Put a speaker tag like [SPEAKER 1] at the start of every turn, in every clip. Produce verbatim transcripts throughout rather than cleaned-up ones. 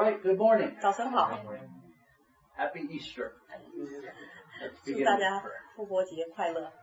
[SPEAKER 1] right, good morning.
[SPEAKER 2] 早晨好，
[SPEAKER 1] Happy Easter. Let's
[SPEAKER 2] 祝
[SPEAKER 1] begin
[SPEAKER 2] 大
[SPEAKER 1] with
[SPEAKER 2] 家
[SPEAKER 1] prayer.
[SPEAKER 2] 复活节快乐。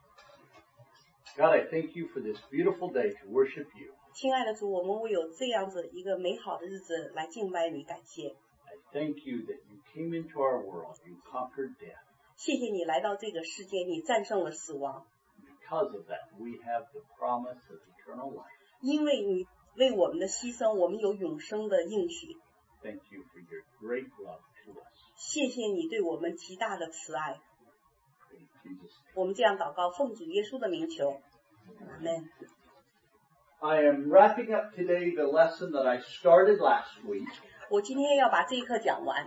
[SPEAKER 1] God, I thank you for this beautiful day to worship you.
[SPEAKER 2] 亲爱的主，我们为有这样子一个美好的日子来敬拜你，感谢。
[SPEAKER 1] I thank you that you came into our world, you conquered death.
[SPEAKER 2] 谢谢你来到这个世界，你战胜了死亡，
[SPEAKER 1] Because of that, we have the promise of eternal life.
[SPEAKER 2] 因为你为我们的牺牲，我们有永生的应许。
[SPEAKER 1] Thank you for your great love to us.
[SPEAKER 2] 谢谢你对我们极大的慈爱。
[SPEAKER 1] In Jesus' name.
[SPEAKER 2] 我们这样祷告，奉主耶稣的名求，阿门。
[SPEAKER 1] I am wrapping up today the lesson that I started last week,
[SPEAKER 2] 我今天要把这一课讲完，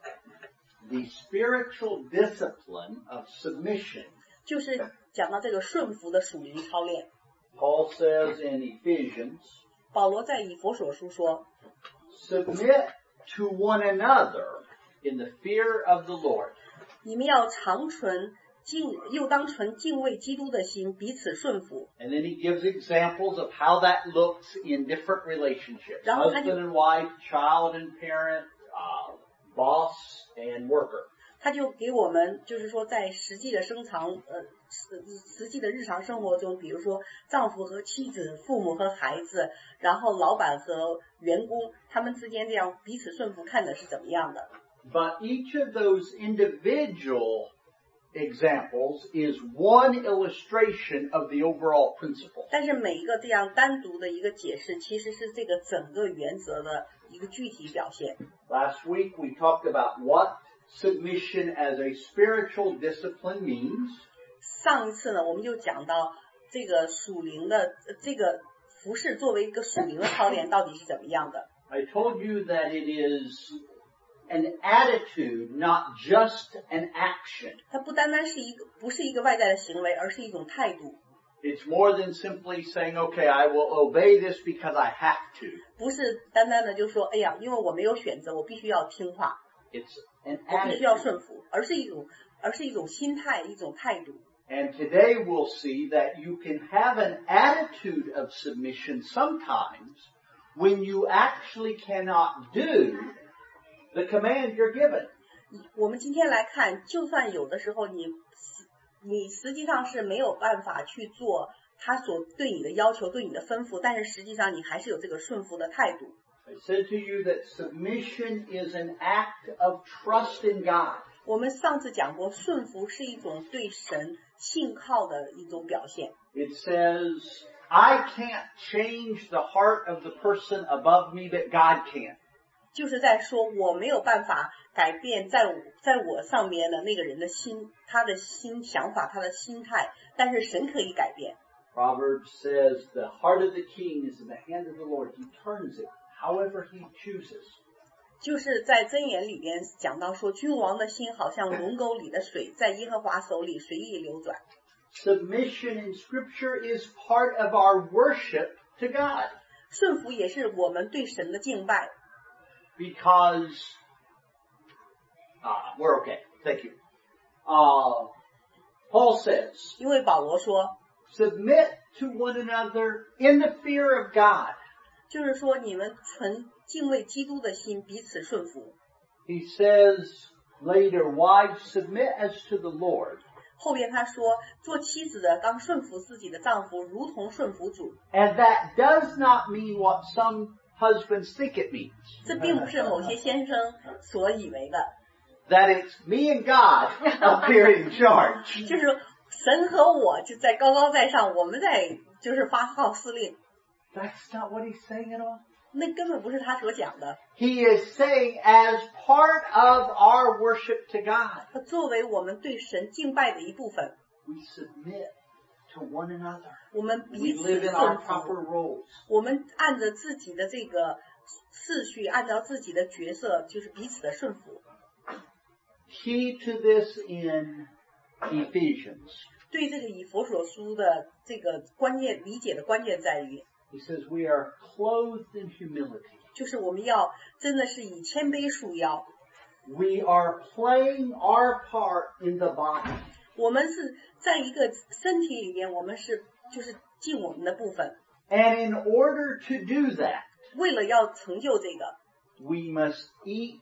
[SPEAKER 1] the spiritual discipline of submission.
[SPEAKER 2] 就是讲到这个顺服的属灵操练。
[SPEAKER 1] Paul says in Ephesians,
[SPEAKER 2] 保罗在以弗所书说，
[SPEAKER 1] submit to one another in the fear of the Lord.
[SPEAKER 2] 你们要常存敬，又当存敬畏基督的心，彼此顺服。
[SPEAKER 1] And then he gives examples of how that looks in different relationships.
[SPEAKER 2] 然后他就-
[SPEAKER 1] Husband and wife, child and parent, uh, boss and worker.
[SPEAKER 2] 他就给我们就是说在实际的生长呃实实际的日常生活中，比如说丈夫和妻子、父母和孩子，然后老板和员工，他们之间这样彼此顺服看的是怎么样的。
[SPEAKER 1] But each of those individual examples is one illustration of the overall principle.
[SPEAKER 2] 但是每一个这样单独的一个解释，其实是这个整个原则的一个具体表现。
[SPEAKER 1] Last week we talked about what submission as a spiritual discipline means.
[SPEAKER 2] 上一次呢，我们就讲到这个属灵的呃这个服饰作为一个属灵的操练到底是怎么样的。
[SPEAKER 1] I told you that it is an attitude, not just an action.
[SPEAKER 2] 它不单单是一个不是一个外在的行为，而是一种态度，
[SPEAKER 1] It's more than simply saying, okay, I will obey this because I have to.
[SPEAKER 2] 不是单单的就说，哎呀，因为我没有选择，我必须要听话，
[SPEAKER 1] It's an
[SPEAKER 2] 我必须要
[SPEAKER 1] attitude.
[SPEAKER 2] 顺服，而是一种而是一种心态，一种态度。
[SPEAKER 1] And today we'll see that you can have an attitude of submission sometimes when you actually cannot do the command you're given.
[SPEAKER 2] 我们今天来看，就算有的时候你你实际上是没有办法去做他所对你的要求、对你的吩咐，但是实际上你还是有这个顺服的态度。
[SPEAKER 1] I said to you that submission is an act of trust in God.
[SPEAKER 2] 我们上次讲过，顺服是一种对神信靠的一种表现。
[SPEAKER 1] It says, I can't change the heart of the person above me, but God can.
[SPEAKER 2] 就是在说我没有办法改变在我在我上面的那个人的心，他的心想法，他的心态，但是神可以改变。
[SPEAKER 1] Proverbs says, the heart of the king is in the hand of the Lord. He turns it however he chooses.
[SPEAKER 2] 就是在箴言里边讲到说，君王的心好像龙沟里的水，在耶和华手里随意流转。
[SPEAKER 1] Submission in Scripture is part of our worship to God.
[SPEAKER 2] 顺服也是我们对神的敬拜。
[SPEAKER 1] Because, ah, we're okay. Thank you. Uh, Paul says,
[SPEAKER 2] 因为保罗说，
[SPEAKER 1] submit to one another in the fear of God.
[SPEAKER 2] 就是说你们存敬畏基督的心，彼此顺服。
[SPEAKER 1] He says later, wives, submit as to the Lord.
[SPEAKER 2] 后边他说，做妻子的当顺服自己的丈夫，如同顺服主。
[SPEAKER 1] And that does not mean what some husbands think it means.
[SPEAKER 2] 这并不是某些先生所以为的，
[SPEAKER 1] That it's me and God up here in charge.
[SPEAKER 2] 就是神和我就在高高在上，我们在就是发号施令，
[SPEAKER 1] That's not what he's saying at all.
[SPEAKER 2] 那根本不是他所讲的。
[SPEAKER 1] He is saying as part of our worship to God,
[SPEAKER 2] 他作为我们对神敬拜的一部分，
[SPEAKER 1] we submit to one another.
[SPEAKER 2] 我们
[SPEAKER 1] We
[SPEAKER 2] 彼此
[SPEAKER 1] live in our
[SPEAKER 2] 顺
[SPEAKER 1] proper
[SPEAKER 2] 服，
[SPEAKER 1] roles.
[SPEAKER 2] 我们按着自己的这个次序，按照自己的角色，就是彼此的顺服。
[SPEAKER 1] Key to this in Ephesians.
[SPEAKER 2] 对这个以弗所书的这个关键理解的关键在于，
[SPEAKER 1] He says we are clothed in humility.
[SPEAKER 2] 就是我们要真的是以谦卑束腰，
[SPEAKER 1] We are playing our part in the body.
[SPEAKER 2] 我们是在一个身体里面，我们是就是尽我们的部分。
[SPEAKER 1] And in order to do that,
[SPEAKER 2] 为了要成就这个，
[SPEAKER 1] we must each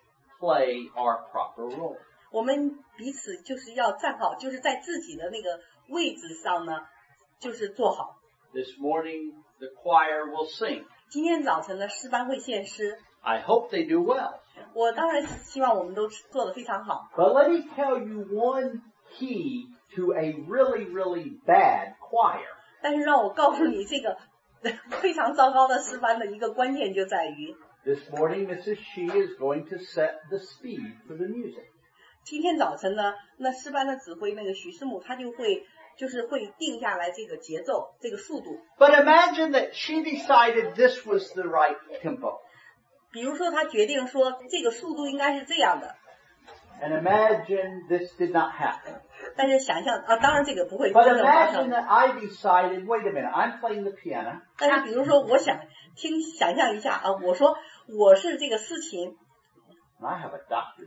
[SPEAKER 1] play our proper role.
[SPEAKER 2] 我们彼此就是要站好，就是在自己的那个位置上呢，就是做好。
[SPEAKER 1] This morning, the choir will sing.
[SPEAKER 2] 今天早晨的诗班会献诗，
[SPEAKER 1] I hope they do well.
[SPEAKER 2] 我当然希望我们都做得非常好。
[SPEAKER 1] But let me tell you one key to a really, really bad choir.
[SPEAKER 2] 但是让我告诉你，这个非常糟糕的诗班的一个关键就在于，
[SPEAKER 1] This morning, Missus Shi is going to set the speed for the music.
[SPEAKER 2] 今天早晨呢，那诗班的指挥那个许师母，他就会就是会定下来这个节奏，这个速度。
[SPEAKER 1] But imagine that she decided this was the right tempo.
[SPEAKER 2] 比如说，他决定说这个速度应该是这样的，
[SPEAKER 1] And imagine this did not happen.
[SPEAKER 2] 但是想象啊，当然这个不会
[SPEAKER 1] But
[SPEAKER 2] 真正发
[SPEAKER 1] imagine
[SPEAKER 2] 生。
[SPEAKER 1] that I decided, wait a minute, I'm playing the piano.
[SPEAKER 2] 但是比如说，我想听想象一下啊，我说我是这个司琴，
[SPEAKER 1] And I have a doctor's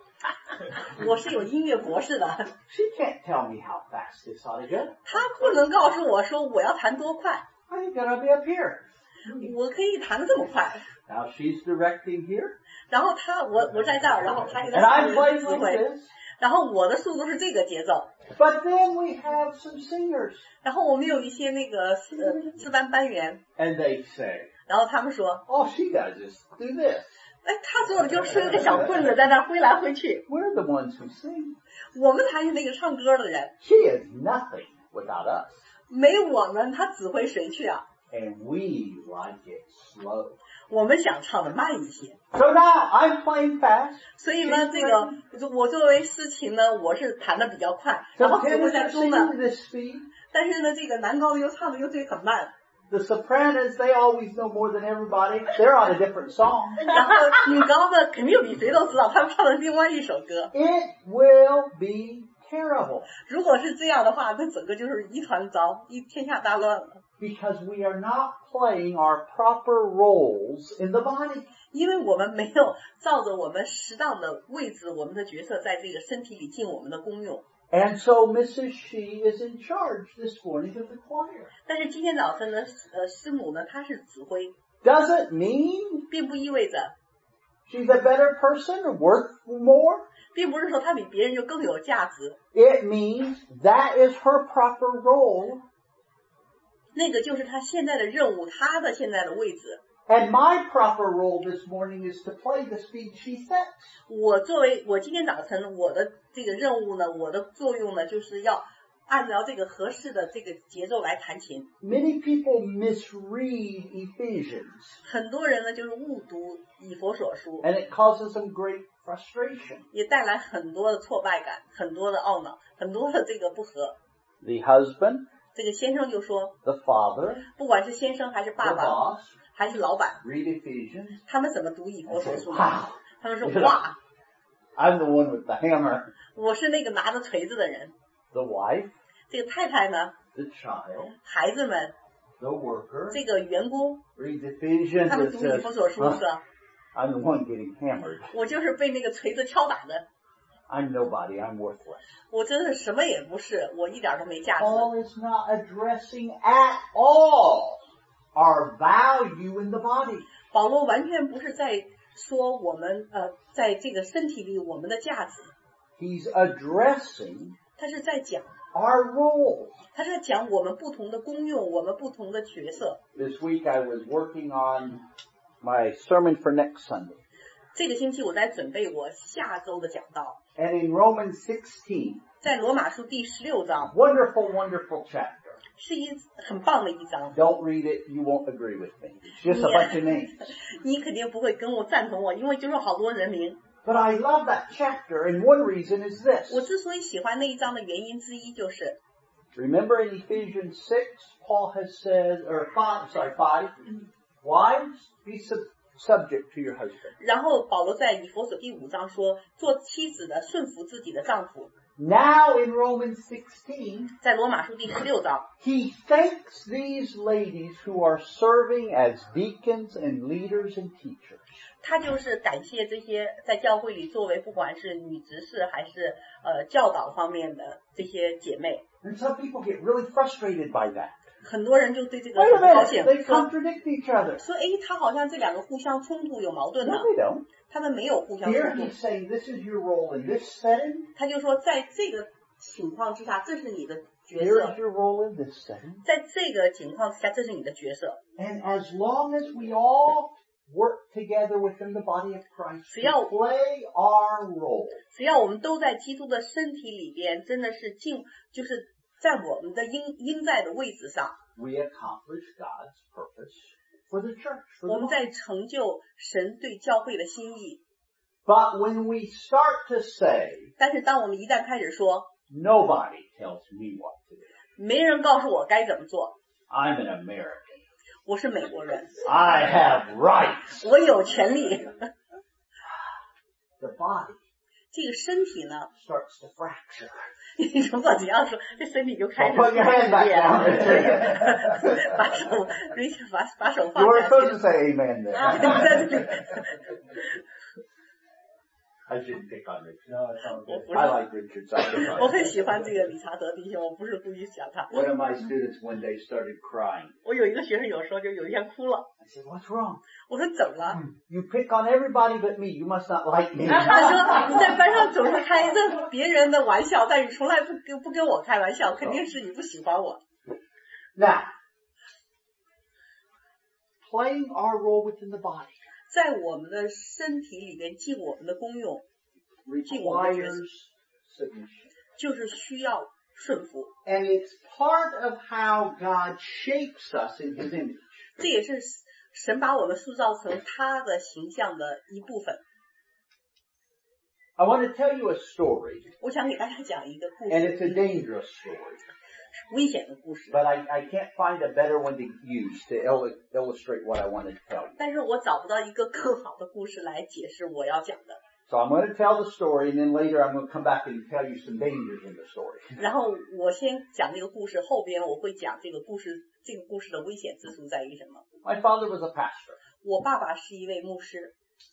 [SPEAKER 1] degree.
[SPEAKER 2] 我是有音乐博士的，
[SPEAKER 1] She can't tell me how fast this ought to go.
[SPEAKER 2] 他不能告诉我说我要弹多快，
[SPEAKER 1] I think that I'll be up here.
[SPEAKER 2] 我可以弹得这么快。
[SPEAKER 1] Now she's directing here.
[SPEAKER 2] 然后他我我在这儿，然后他给
[SPEAKER 1] And I'm
[SPEAKER 2] 他
[SPEAKER 1] playing
[SPEAKER 2] 指
[SPEAKER 1] like
[SPEAKER 2] 挥，
[SPEAKER 1] this.
[SPEAKER 2] 然后我的速度是这个节奏，
[SPEAKER 1] But then we have some singers.
[SPEAKER 2] 然后我们有一些那个呃诗班班员，
[SPEAKER 1] And they say,
[SPEAKER 2] 然后他们说，
[SPEAKER 1] all she does is do this.
[SPEAKER 2] 哎，他做的就伸个小棍子在那儿挥来挥去，
[SPEAKER 1] We're the ones who sing.
[SPEAKER 2] 我们才是那个唱歌的人，
[SPEAKER 1] She is nothing without us.
[SPEAKER 2] 没我们他指挥谁去啊？
[SPEAKER 1] And we like it slow.
[SPEAKER 2] 我们想唱的慢一些。
[SPEAKER 1] So now I'm playing fast.
[SPEAKER 2] 所以呢，这个我作为司琴呢，我是弹的比较快，
[SPEAKER 1] So
[SPEAKER 2] 然后指挥在
[SPEAKER 1] tenors are
[SPEAKER 2] 中呢，
[SPEAKER 1] singing this speed.
[SPEAKER 2] 但是呢，这个男高音又唱的又最很慢，
[SPEAKER 1] The sopranos, they always know more than everybody. They're on a different song.
[SPEAKER 2] 然后女高呢肯定比谁都知道，他们唱的是另外一首歌。
[SPEAKER 1] It will be terrible
[SPEAKER 2] 如果是这样的话，那整个就是一团糟，一天下大乱了。
[SPEAKER 1] because we are not playing our proper roles in the body.
[SPEAKER 2] 因为我们没有照着我们适当的位置，我们的角色在这个身体里尽我们的功用。
[SPEAKER 1] And so Missus Shi is in charge this morning of the choir.
[SPEAKER 2] 但是今天早晨呢，呃，师母呢，她是指挥，
[SPEAKER 1] Doesn't mean
[SPEAKER 2] 并不意味着，
[SPEAKER 1] she's a better person or worth more.
[SPEAKER 2] 并不是说她比别人就更有价值。
[SPEAKER 1] It means that is her proper role.
[SPEAKER 2] 那个就是她现在的任务，她的现在的位置。
[SPEAKER 1] And my proper role this morning is to play the speed she sets.
[SPEAKER 2] 我作为我今天早晨我的这个任务呢，我的作用呢，就是要按照这个合适的这个节奏来弹琴。
[SPEAKER 1] Many people misread Ephesians,
[SPEAKER 2] 很多人呢就是误读以佛所书，
[SPEAKER 1] and it causes them great frustration.
[SPEAKER 2] 也带来很多的挫败感，很多的懊恼，很多的这个不和。
[SPEAKER 1] The husband,
[SPEAKER 2] 这个先生就说，
[SPEAKER 1] the father,
[SPEAKER 2] 不管是先生还是
[SPEAKER 1] the
[SPEAKER 2] 爸爸
[SPEAKER 1] boss,
[SPEAKER 2] 还是老板，
[SPEAKER 1] read Ephesians.
[SPEAKER 2] 他们怎么读以佛所书呢？
[SPEAKER 1] Wow,
[SPEAKER 2] 他们说哇，
[SPEAKER 1] I'm the one with the hammer.
[SPEAKER 2] 我是那个拿着锤子的人。
[SPEAKER 1] The wife,
[SPEAKER 2] 这个太太呢，
[SPEAKER 1] the child,
[SPEAKER 2] 孩子们，
[SPEAKER 1] the worker,
[SPEAKER 2] 这个员工，
[SPEAKER 1] reads Ephesians
[SPEAKER 2] 他们
[SPEAKER 1] and
[SPEAKER 2] 读以佛
[SPEAKER 1] says,
[SPEAKER 2] 所书
[SPEAKER 1] "Huh,
[SPEAKER 2] 是吧？
[SPEAKER 1] I'm the one getting hammered.
[SPEAKER 2] 我就是被那个锤子敲打的，
[SPEAKER 1] I'm nobody. I'm worthless."
[SPEAKER 2] 我真是什么也不是，我一点都没价值。
[SPEAKER 1] Paul is not addressing at all our value in the body.
[SPEAKER 2] 保罗完全不是在说我们呃，在这个身体里我们的价值，
[SPEAKER 1] He's addressing
[SPEAKER 2] 他是在讲，
[SPEAKER 1] our role.
[SPEAKER 2] 他是在讲我们不同的功用，我们不同的角色。
[SPEAKER 1] This week I was working on my sermon for next Sunday.
[SPEAKER 2] 这个星期我在准备我下周的讲道，
[SPEAKER 1] And in Romans sixteen,
[SPEAKER 2] 在罗马书第十六章
[SPEAKER 1] wonderful, wonderful chapter.
[SPEAKER 2] 是一很棒的一章，
[SPEAKER 1] Don't read it. You won't agree with me. It's just a
[SPEAKER 2] Yeah.
[SPEAKER 1] bunch of names.
[SPEAKER 2] 你肯定不会跟我赞同我，因为就是好多人名。
[SPEAKER 1] But I love that chapter, and one reason is this.
[SPEAKER 2] 我之所以喜欢那一章的原因之一就是，
[SPEAKER 1] Remember in Ephesians six, Paul has said, or five, sorry, five, wives, be sub- subject to your husband.
[SPEAKER 2] 然后保罗在以弗所第五章说，做妻子的顺服自己的丈夫。
[SPEAKER 1] Now in Romans sixteen,
[SPEAKER 2] 在罗马书第十六章，
[SPEAKER 1] he thanks these ladies who are serving as deacons and leaders and teachers.
[SPEAKER 2] 他就是感谢这些在教会里作为不管是女执事还是呃教导方面的这些姐妹。
[SPEAKER 1] And some people get really frustrated by that.
[SPEAKER 2] 很多人就对这个
[SPEAKER 1] Wait
[SPEAKER 2] 很
[SPEAKER 1] a
[SPEAKER 2] 高
[SPEAKER 1] minute,
[SPEAKER 2] 兴，
[SPEAKER 1] they
[SPEAKER 2] 说
[SPEAKER 1] contradict each other.
[SPEAKER 2] 说，诶，他好像这两个互相冲突有矛盾呢
[SPEAKER 1] No,。they don't.
[SPEAKER 2] 他们没有互相
[SPEAKER 1] Here
[SPEAKER 2] 冲突
[SPEAKER 1] he's。saying this is your role in this setting.
[SPEAKER 2] 他就说，在这个情况之下，这是你的角
[SPEAKER 1] Here's
[SPEAKER 2] 色；
[SPEAKER 1] your role in this setting.
[SPEAKER 2] 在这个情况之下，这是你的角色。
[SPEAKER 1] And as long as we all work together within the body of Christ to
[SPEAKER 2] 只要
[SPEAKER 1] play our role,
[SPEAKER 2] 只要我们都在基督的身体里边，真的是尽，就是在我们的应应在的位置上，
[SPEAKER 1] we accomplish God's purpose for the church. For
[SPEAKER 2] 我
[SPEAKER 1] the
[SPEAKER 2] 们
[SPEAKER 1] body.
[SPEAKER 2] 在成就神对教会的心意。
[SPEAKER 1] But when we start to say,
[SPEAKER 2] 但是当我们一旦开始说，
[SPEAKER 1] nobody tells me what to do.
[SPEAKER 2] 没人告诉我该怎么做，
[SPEAKER 1] I'm an American.
[SPEAKER 2] 我是美国人，
[SPEAKER 1] I have rights.
[SPEAKER 2] 我有权利。
[SPEAKER 1] The body
[SPEAKER 2] 这个身体呢，
[SPEAKER 1] starts to fracture.
[SPEAKER 2] 如果只要说这身体就开始
[SPEAKER 1] Put your hand back down.
[SPEAKER 2] 对，把手，Richard 把把手
[SPEAKER 1] You
[SPEAKER 2] 放
[SPEAKER 1] were
[SPEAKER 2] 下
[SPEAKER 1] supposed to
[SPEAKER 2] 去。
[SPEAKER 1] say amen there.
[SPEAKER 2] 啊，在这里，
[SPEAKER 1] I shouldn't pick on Richard. No, it's all good.
[SPEAKER 2] Well,
[SPEAKER 1] I like Richard. So I pick on
[SPEAKER 2] 我
[SPEAKER 1] him.
[SPEAKER 2] 很喜欢这个理查德弟兄，我不是故意讲他。
[SPEAKER 1] One of my students one day started crying.
[SPEAKER 2] 我有一个学生有时候就有一天哭了，
[SPEAKER 1] I said, what's wrong?
[SPEAKER 2] 我说怎么了？
[SPEAKER 1] You pick on everybody but me. You must not like me.
[SPEAKER 2] 他说你在班上总是开任别人的玩笑，但你从来不跟不跟我开玩笑，肯定是你不喜欢我。
[SPEAKER 1] Now, playing our role within the body
[SPEAKER 2] 在我们的身体里边尽我们的功用，
[SPEAKER 1] requires submission.
[SPEAKER 2] 就是需要顺服，
[SPEAKER 1] And it's part of how God shapes us in His image.
[SPEAKER 2] 这也是神把我们塑造成他的形象的一部分。
[SPEAKER 1] I want to tell you a story,
[SPEAKER 2] 我想给大家讲一个故
[SPEAKER 1] and it's a
[SPEAKER 2] 事，
[SPEAKER 1] dangerous story.
[SPEAKER 2] 危险的故事，
[SPEAKER 1] But I, I can't find a better one to use to il- illustrate what I want to tell you.
[SPEAKER 2] 但是我找不到一个更好的故事来解释我要讲的。
[SPEAKER 1] So I'm going to tell the story, and then later I'm going to come back and tell you some dangers in the story.
[SPEAKER 2] 然后我先讲这个故事，后边我会讲这个故事，这个故事的危险之处在于什么？
[SPEAKER 1] My father was a pastor.
[SPEAKER 2] 我爸爸是一位牧师，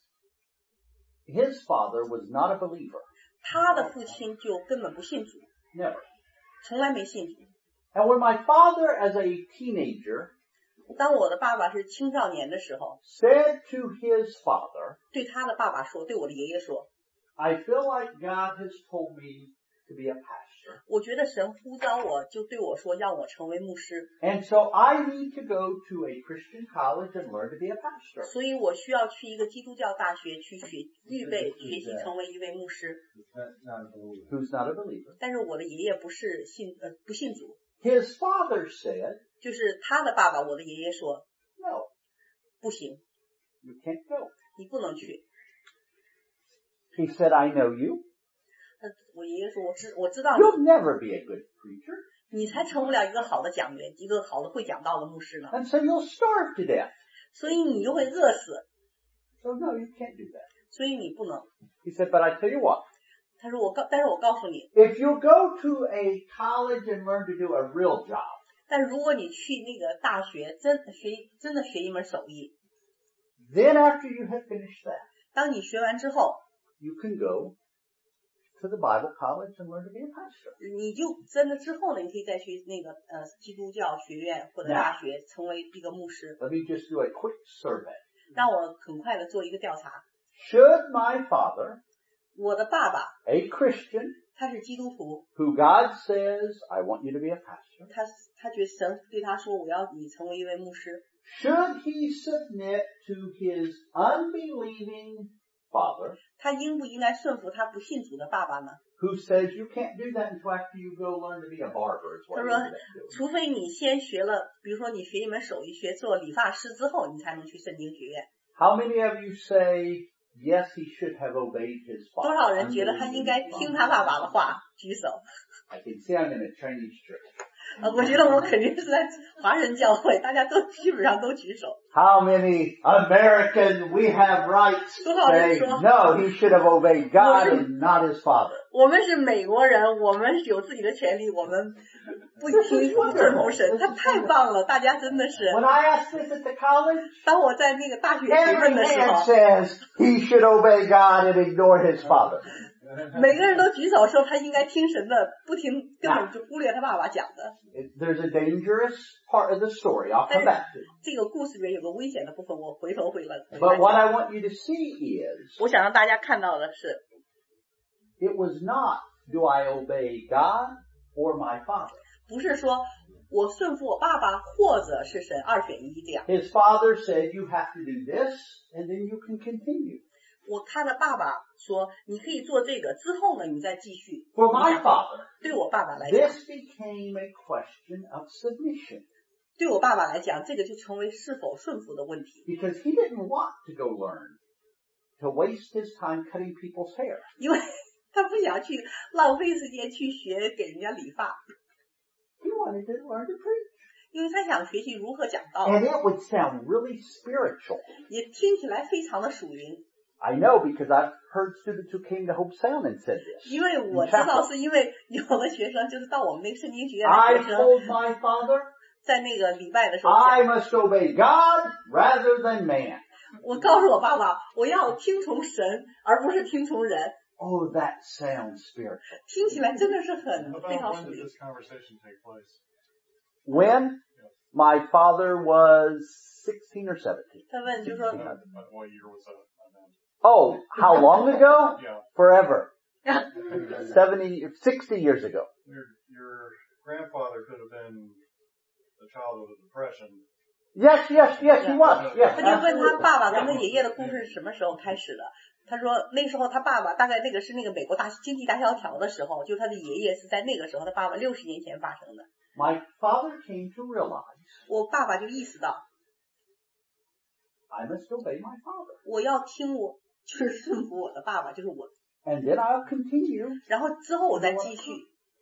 [SPEAKER 1] His father was not a believer.
[SPEAKER 2] 他的父亲就根本不信主，
[SPEAKER 1] Never.
[SPEAKER 2] 从来没信主。
[SPEAKER 1] And when my father, as a teenager,
[SPEAKER 2] 当我的爸爸是青少年的时候，
[SPEAKER 1] said to his father,
[SPEAKER 2] 对他的爸爸说，对我的爷爷说，
[SPEAKER 1] I feel like God has told me to be a pastor.
[SPEAKER 2] 我觉得神呼召我，就对我说，让我成为牧师，
[SPEAKER 1] And so I need to go to a Christian college and learn to be a pastor.
[SPEAKER 2] 所以我需要去一个基督教大学去学预备学习成为一位牧师。
[SPEAKER 1] Who's not a believer.
[SPEAKER 2] 但是我的爷爷不是信呃不信主，
[SPEAKER 1] His father said,
[SPEAKER 2] 就是他的爸爸，我的爷爷说
[SPEAKER 1] no,
[SPEAKER 2] 不行，
[SPEAKER 1] you can't go.
[SPEAKER 2] 你不能去。
[SPEAKER 1] He said, I know you.
[SPEAKER 2] 他我爷爷说，我知我知道
[SPEAKER 1] You'll
[SPEAKER 2] 你，
[SPEAKER 1] never be a good preacher.
[SPEAKER 2] 你才成不了一个好的讲员，一个好的会讲道的牧师呢，
[SPEAKER 1] And so you'll starve to death.
[SPEAKER 2] 所以你就会饿死，
[SPEAKER 1] So no, you can't do that.
[SPEAKER 2] 所以你不能。
[SPEAKER 1] He said, but I tell you what,
[SPEAKER 2] 他说我告，但是我告诉你，
[SPEAKER 1] if you go to a college and learn to do a real job,
[SPEAKER 2] 但如果你去那个大学真学真的学一门手艺，
[SPEAKER 1] then after you have finished that,
[SPEAKER 2] 当你学完之后，
[SPEAKER 1] you can go to the Bible college and learn to be a pastor.
[SPEAKER 2] 你就真的之后呢，你可以再去那个呃基督教学院或者大学成为一个牧师。
[SPEAKER 1] Let me just do a quick survey.
[SPEAKER 2] 让我很快的做一个调查。
[SPEAKER 1] Should my father,
[SPEAKER 2] 我的爸爸
[SPEAKER 1] a Christian,
[SPEAKER 2] 他是基督徒，
[SPEAKER 1] who God says, I want you to be a pastor,
[SPEAKER 2] 他他觉得神对他说，我要你成为一位牧师。
[SPEAKER 1] should he submit to his unbelieving father,
[SPEAKER 2] 他应不应该顺服他不信主的爸爸呢？
[SPEAKER 1] who says you can't do that until after you go learn to be a barber, is what
[SPEAKER 2] 他
[SPEAKER 1] he
[SPEAKER 2] 说
[SPEAKER 1] ended up doing.
[SPEAKER 2] 除非你先学了，比如说你学一门手艺，学做理发师之后，你才能去圣经学院。
[SPEAKER 1] How many of you say, yes, he should have obeyed his
[SPEAKER 2] 多
[SPEAKER 1] father?
[SPEAKER 2] 少人觉得他应该听他爸爸的话？举手。
[SPEAKER 1] I can see I'm in a Chinese church.
[SPEAKER 2] 呃，我觉得我肯定是在华人教会，大家都基本上都举手。
[SPEAKER 1] How many Americans we have rights
[SPEAKER 2] 多少人
[SPEAKER 1] say,
[SPEAKER 2] 说
[SPEAKER 1] no, he should have obeyed God and not his father?
[SPEAKER 2] 我们是美国人，我们有自己的权利，我们不听不顺服神，他太棒了，大家真的是。
[SPEAKER 1] When I asked this at the college,
[SPEAKER 2] 当我在那个大学提
[SPEAKER 1] every
[SPEAKER 2] 问的时
[SPEAKER 1] man
[SPEAKER 2] 候，
[SPEAKER 1] says he should obey God and ignore his father.
[SPEAKER 2] 每个人都举手说他应该听神的，不听根本就忽略他爸爸讲的。
[SPEAKER 1] There's a dangerous part of the story. I'll come back to it.
[SPEAKER 2] 这个故事里面有个危险的部分，我回头会了。
[SPEAKER 1] But what I want you to see is,
[SPEAKER 2] 我想让大家看到的是，
[SPEAKER 1] it was not, do I obey God or my father?
[SPEAKER 2] 不是说我顺服我爸爸或者是神二选一这样。
[SPEAKER 1] His father said, you have to do this, and then you can continue.
[SPEAKER 2] 我他的爸爸说你可以做这个，之后呢你再继续。
[SPEAKER 1] For my father,
[SPEAKER 2] 对我爸爸来讲，
[SPEAKER 1] this became a question of submission.
[SPEAKER 2] 对我爸爸来讲，这个就成为是否顺服的问题。
[SPEAKER 1] Because he didn't want to go learn, to waste his time cutting people's hair.
[SPEAKER 2] 因为他不想去浪费时间去学给人家理发，
[SPEAKER 1] He wanted to learn to preach.
[SPEAKER 2] 因为他想学习如何讲道，
[SPEAKER 1] And it would sound really spiritual.
[SPEAKER 2] 也听起来非常的属灵。
[SPEAKER 1] I know because I've heard students who came to Hope Sound and said this.
[SPEAKER 2] 因为我知道是因为有的学生就是到我们那个圣经学院的
[SPEAKER 1] I
[SPEAKER 2] 学生，
[SPEAKER 1] told my father,
[SPEAKER 2] 在那个礼拜的时候
[SPEAKER 1] I
[SPEAKER 2] 讲，
[SPEAKER 1] must obey God rather than man.
[SPEAKER 2] 我告诉我爸爸，我要听从神，而不是听从人。
[SPEAKER 1] Oh, that sounds spiritual.
[SPEAKER 2] 听起来真的是很
[SPEAKER 3] About
[SPEAKER 2] 非常
[SPEAKER 3] when
[SPEAKER 2] 属
[SPEAKER 3] did
[SPEAKER 2] 灵。
[SPEAKER 3] this conversation take place?
[SPEAKER 1] When my father was sixteen or seventeen.
[SPEAKER 2] 他问就说，
[SPEAKER 3] Uh, what year was that? I meant.
[SPEAKER 1] Oh, how long ago?
[SPEAKER 3] Yeah.
[SPEAKER 1] Forever. seventy, sixty years ago.
[SPEAKER 3] Your, your grandfather could have been the child of the Depression.
[SPEAKER 1] Yes, yes, yes, he was. Yes,
[SPEAKER 2] 他就问他
[SPEAKER 1] absolutely.
[SPEAKER 2] 爸爸跟他爷爷的故事是什么时候开始的？他说那时候他爸爸大概那个是那个美国大经济大萧条的时候，就他的爷爷是在那个时候，他爸爸六十年前发生的。
[SPEAKER 1] My father came to realize
[SPEAKER 2] 我爸爸就意识到，
[SPEAKER 1] I must obey my father.
[SPEAKER 2] 我要听我就是顺服我的爸爸，就是我。
[SPEAKER 1] And then I'll continue.
[SPEAKER 2] 然后之后我再继续，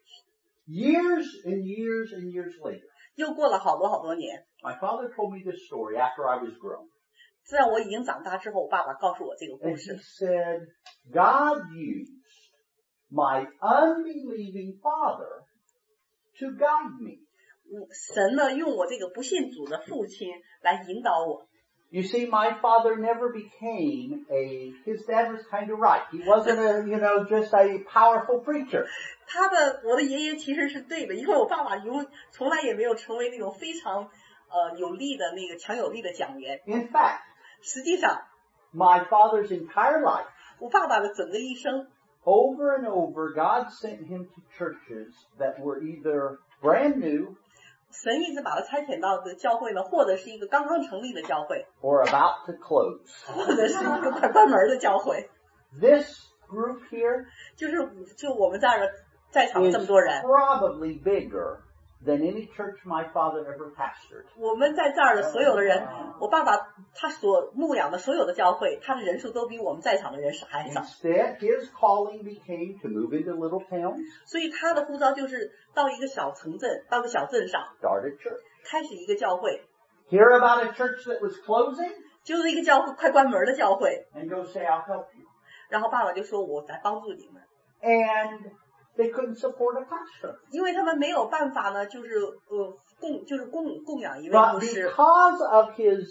[SPEAKER 1] Years and years and years later,
[SPEAKER 2] 又过了好多好多年。
[SPEAKER 1] my father told me this story after I was grown.
[SPEAKER 2] 在我已经长大之后，我爸爸告诉我这个故
[SPEAKER 1] And
[SPEAKER 2] 事
[SPEAKER 1] he。said, God used my unbelieving father to guide me.
[SPEAKER 2] 嗯神呢，用我这个不信主的父亲来引导我。
[SPEAKER 1] You see, my father never became a, his dad was kind of right. He wasn't a, you know, just a powerful preacher.
[SPEAKER 2] 他的我的爷爷其实是对的，因为我爸爸永从来也没有成为那种非常呃有力的那个强有力的讲员。
[SPEAKER 1] In fact,
[SPEAKER 2] 实际上，
[SPEAKER 1] my father's entire life,
[SPEAKER 2] 我爸爸的整个一生，
[SPEAKER 1] over and over, God sent him to churches that were either brand new
[SPEAKER 2] 神一直把他差遣到的教会呢，或者是一个刚刚成立的教会，
[SPEAKER 1] or about to close.
[SPEAKER 2] 或者是一个快关门的教会。
[SPEAKER 1] This group here
[SPEAKER 2] 就是就我们这儿的在场的这么多
[SPEAKER 1] is
[SPEAKER 2] 人，
[SPEAKER 1] probably bigger than any church my father ever pastored.
[SPEAKER 2] 我们在这儿的所有的人，我爸爸他所牧养的所有的教会，他的人数都比我们在场的人少还少，
[SPEAKER 1] Instead, his calling became to move into little towns,
[SPEAKER 2] 所以他的呼召就是到一个小城镇，到个小镇上
[SPEAKER 1] start a church.
[SPEAKER 2] 开始一个教会，
[SPEAKER 1] Hear about a church that was closing,
[SPEAKER 2] 就是一个教会快关门的教会，
[SPEAKER 1] and go say, I'll help you.
[SPEAKER 2] 然后爸爸就说我来帮助你们，
[SPEAKER 1] And they couldn't support a pastor.
[SPEAKER 2] 因为他们没有办法呢，就是呃供就是供供养一位
[SPEAKER 1] But
[SPEAKER 2] 牧师，
[SPEAKER 1] because of his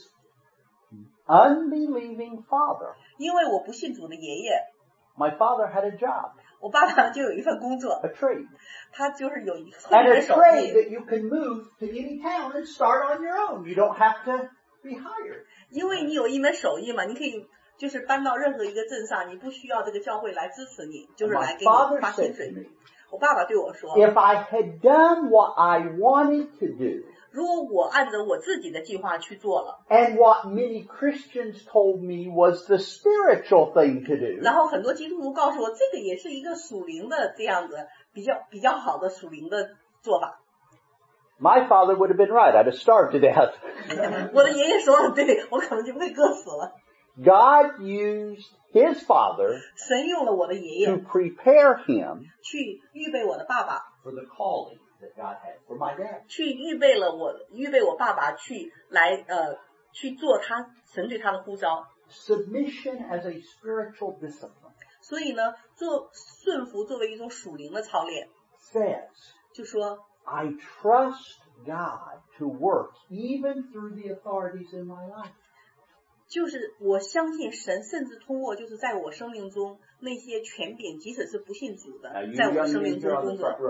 [SPEAKER 1] unbelieving father,
[SPEAKER 2] 因为我不信主的爷爷，
[SPEAKER 1] my father had a job,
[SPEAKER 2] 我爸爸就有一份工作，
[SPEAKER 1] a trade.
[SPEAKER 2] 他就是有一
[SPEAKER 1] And
[SPEAKER 2] 会
[SPEAKER 1] a
[SPEAKER 2] 的手
[SPEAKER 1] trade
[SPEAKER 2] 艺，
[SPEAKER 1] that you can move to any town and start on your own. You don't have to be hired.
[SPEAKER 2] 因为你有一门手艺嘛，你可以就是搬到任何一个镇上，你不需要这个教会来支持你，就是来
[SPEAKER 1] My
[SPEAKER 2] 给
[SPEAKER 1] father
[SPEAKER 2] 你发薪
[SPEAKER 1] said to
[SPEAKER 2] 水。
[SPEAKER 1] me,
[SPEAKER 2] 我爸爸对我说，
[SPEAKER 1] if I had done what I wanted to do,
[SPEAKER 2] 如果我按照我自己的计划去做了，
[SPEAKER 1] and what many Christians told me was the spiritual thing to do,
[SPEAKER 2] 然后很多基督徒告诉我，这个也是一个属灵的这样子比较比较好的属灵的做法。
[SPEAKER 1] my father would have been right. I'd have starved to death.
[SPEAKER 2] 我的爷爷说的对，我可能就被饿死了。
[SPEAKER 1] God used his father
[SPEAKER 2] 神用了我的爷
[SPEAKER 1] to
[SPEAKER 2] 爷
[SPEAKER 1] prepare him
[SPEAKER 2] 去预备我的爸爸，
[SPEAKER 1] for the calling that God had for my dad.
[SPEAKER 2] 去预备了我预备我爸爸去来呃去做他神对他的呼召。
[SPEAKER 1] Submission as a spiritual discipline
[SPEAKER 2] 所以呢，做顺服作为一种属灵的操练，
[SPEAKER 1] says,
[SPEAKER 2] 就说
[SPEAKER 1] I trust God to work even through the authorities in my life.
[SPEAKER 2] 就是我相信神，甚至通过就是在我生命中那些权柄，即使是不信主的，在我生命中工作。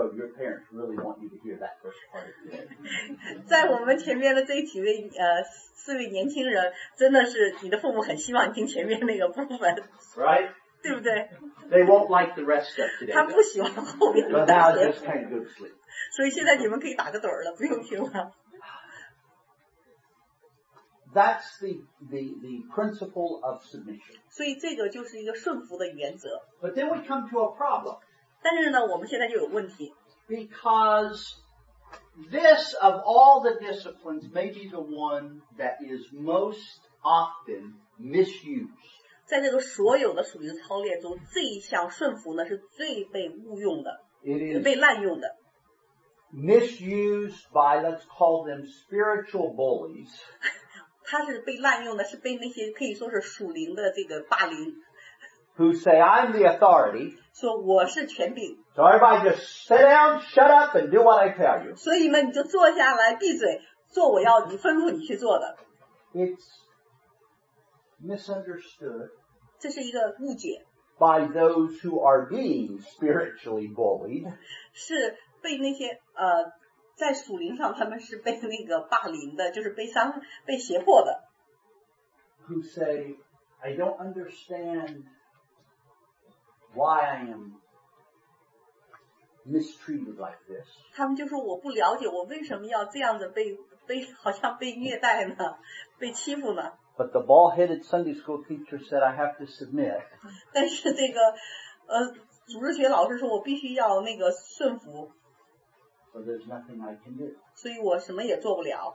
[SPEAKER 2] 在我们前面的这几位呃四位年轻人，真的是你的父母很希望听前面那个部分
[SPEAKER 1] ，right？
[SPEAKER 2] 对不对
[SPEAKER 1] ？They won't like the rest of today.
[SPEAKER 2] 他不喜欢后面的。
[SPEAKER 1] But now just kind of go to sleep.
[SPEAKER 2] 所以现在你们可以打个盹儿了，不用听了。
[SPEAKER 1] That's the, the, the principle of submission.
[SPEAKER 2] 所以这个就是一个顺服的原则。
[SPEAKER 1] But then we come to a problem.
[SPEAKER 2] 但是呢，我们现在就有问题。
[SPEAKER 1] Because this, of all the disciplines, may be the one that is most often misused.
[SPEAKER 2] 在这个所有的属灵操练中，这一项顺服呢是最被误用的，
[SPEAKER 1] It is
[SPEAKER 2] 被滥用的。
[SPEAKER 1] misused by, let's call them spiritual bullies.
[SPEAKER 2] 它是被滥用的，是被那些可以说是属灵的这个霸凌。
[SPEAKER 1] Who say, I'm the authority.
[SPEAKER 2] 说我是权柄。
[SPEAKER 1] So everybody just sit down, shut up, and do what I tell you.
[SPEAKER 2] 所以呢，你就坐下来，闭嘴，做我要你吩咐你去做的。
[SPEAKER 1] It's misunderstood
[SPEAKER 2] 这是一个误解，
[SPEAKER 1] by those who are being spiritually bullied.
[SPEAKER 2] 是被那些呃，在属灵上他们是被那个霸凌的，就是被伤、被胁迫的。
[SPEAKER 1] Who say, I don't understand why I am mistreated like this.
[SPEAKER 2] 他们就说我不了解我为什么要这样子被被好像被虐待呢，被欺负呢？
[SPEAKER 1] But the bald-headed Sunday school teacher said I have to submit.
[SPEAKER 2] 但是这个呃，主日学老师说我必须要那个顺服，
[SPEAKER 1] So there's nothing I can do.
[SPEAKER 2] 所以我什么也做不了。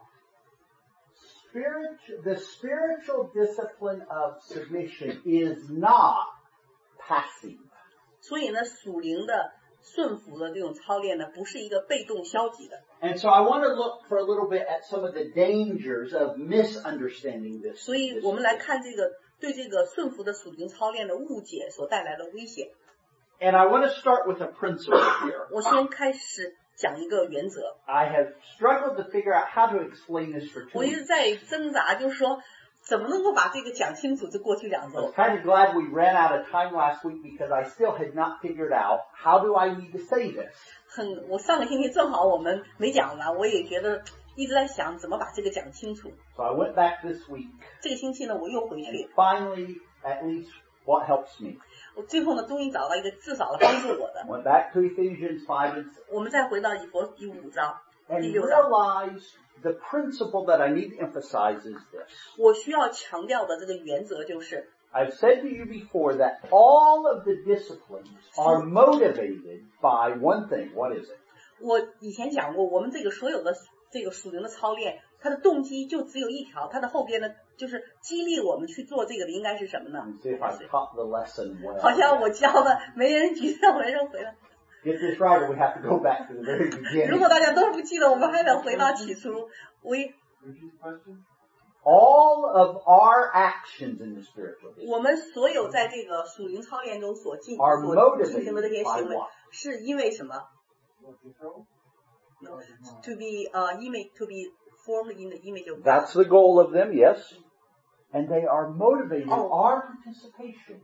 [SPEAKER 1] Spirit, the spiritual discipline of submission is not passive.
[SPEAKER 2] 所以呢，属灵的顺服的这种操练呢，不是一个被动消极的。
[SPEAKER 1] And so I want to look for a little bit at some of the dangers of misunderstanding this.
[SPEAKER 2] 所以我们来看这个对这个顺服的属灵操练的误解所带来的危险。
[SPEAKER 1] And I want to start with a principle here.
[SPEAKER 2] 我先开始讲一个原则。
[SPEAKER 1] I have struggled to figure out how to explain this for two
[SPEAKER 2] 我一直
[SPEAKER 1] weeks.
[SPEAKER 2] 在挣扎，就是说怎么能够把这个讲清楚？这过去两
[SPEAKER 1] I
[SPEAKER 2] 周
[SPEAKER 1] was，kind of glad we ran out of time last week because I still had not figured out how do I need to say this.
[SPEAKER 2] 很，我上个星期正好我们没讲完，我也觉得一直在想怎么把这个讲清楚。
[SPEAKER 1] So I went back this week.
[SPEAKER 2] 这个星期呢，我又回
[SPEAKER 1] And
[SPEAKER 2] 去，
[SPEAKER 1] finally, at least what helps me.
[SPEAKER 2] 我最后呢，终于找到一个至少的帮助我的。
[SPEAKER 1] Went back to Ephesians five and six.
[SPEAKER 2] 我们再回到以佛第五章，
[SPEAKER 1] And
[SPEAKER 2] 第六章，
[SPEAKER 1] realize the principle that I need to emphasize is this.
[SPEAKER 2] 我需要强调的这个原则就是，
[SPEAKER 1] I've said to you before that all of the disciplines are motivated by one thing. What is it?
[SPEAKER 2] 我以前讲过，我们这个所有的这个属灵的操练，它的动机就只有一条，它的后边呢就是激励我们去做这个的应该是什么呢？
[SPEAKER 1] Let me see if I taught the lesson well.
[SPEAKER 2] 好像我教的没人举手，没人回来。
[SPEAKER 1] Get this right or we have to go back to the very
[SPEAKER 2] 如
[SPEAKER 1] beginning.
[SPEAKER 2] 果大家都不记得，我们还得回到起初。我
[SPEAKER 3] Repeat the question.
[SPEAKER 1] All of our actions in the spiritual discipline
[SPEAKER 2] 我们所有在这个属灵操练中所进
[SPEAKER 1] are
[SPEAKER 2] 所进行的这
[SPEAKER 1] motivated
[SPEAKER 2] 些
[SPEAKER 1] by
[SPEAKER 2] 行为，
[SPEAKER 1] what?
[SPEAKER 2] 是因为什么
[SPEAKER 3] What you told?
[SPEAKER 2] ？No, to be uh image to be formed in the image of God.
[SPEAKER 1] That's the goal of them, yes. And they are motivated,
[SPEAKER 2] Oh.
[SPEAKER 1] our participation,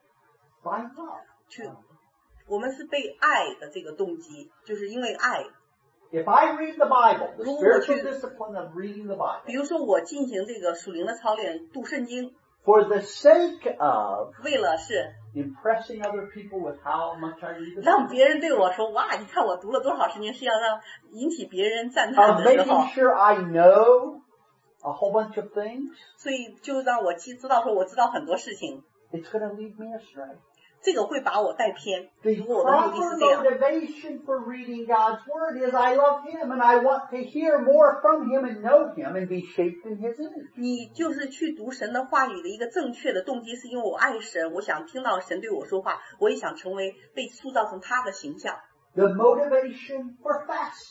[SPEAKER 1] by love.
[SPEAKER 2] To 我们是被爱的这个动机，就是因为爱。
[SPEAKER 1] If I read the Bible, the
[SPEAKER 2] 如果我去-
[SPEAKER 1] spiritual discipline of reading the
[SPEAKER 2] 比
[SPEAKER 1] Bible,
[SPEAKER 2] 如说我进行这个属灵的操练，读圣经，
[SPEAKER 1] for the sake of
[SPEAKER 2] 为了是
[SPEAKER 1] impressing other people with how much I read the
[SPEAKER 2] 让
[SPEAKER 1] Bible,
[SPEAKER 2] 别人对我说，哇，你看我读了多少圣经，是要让引起别人赞叹
[SPEAKER 1] of
[SPEAKER 2] 的时候
[SPEAKER 1] making，sure I know a whole bunch of things,
[SPEAKER 2] 所以就让我知知道说我知道很多事情，
[SPEAKER 1] it's going to lead me astray.
[SPEAKER 2] 这个会把我带偏。
[SPEAKER 1] The
[SPEAKER 2] 如果我的目的
[SPEAKER 1] proper
[SPEAKER 2] 是这样，
[SPEAKER 1] motivation for reading God's Word is I love Him and I want to hear more from Him and know Him and be shaped in His image.
[SPEAKER 2] 你就是去读神的话语的一个正确的动机，是因为我爱神，我想听到神对我说话，我也想成为被塑造成他的形象。
[SPEAKER 1] The motivation for fasting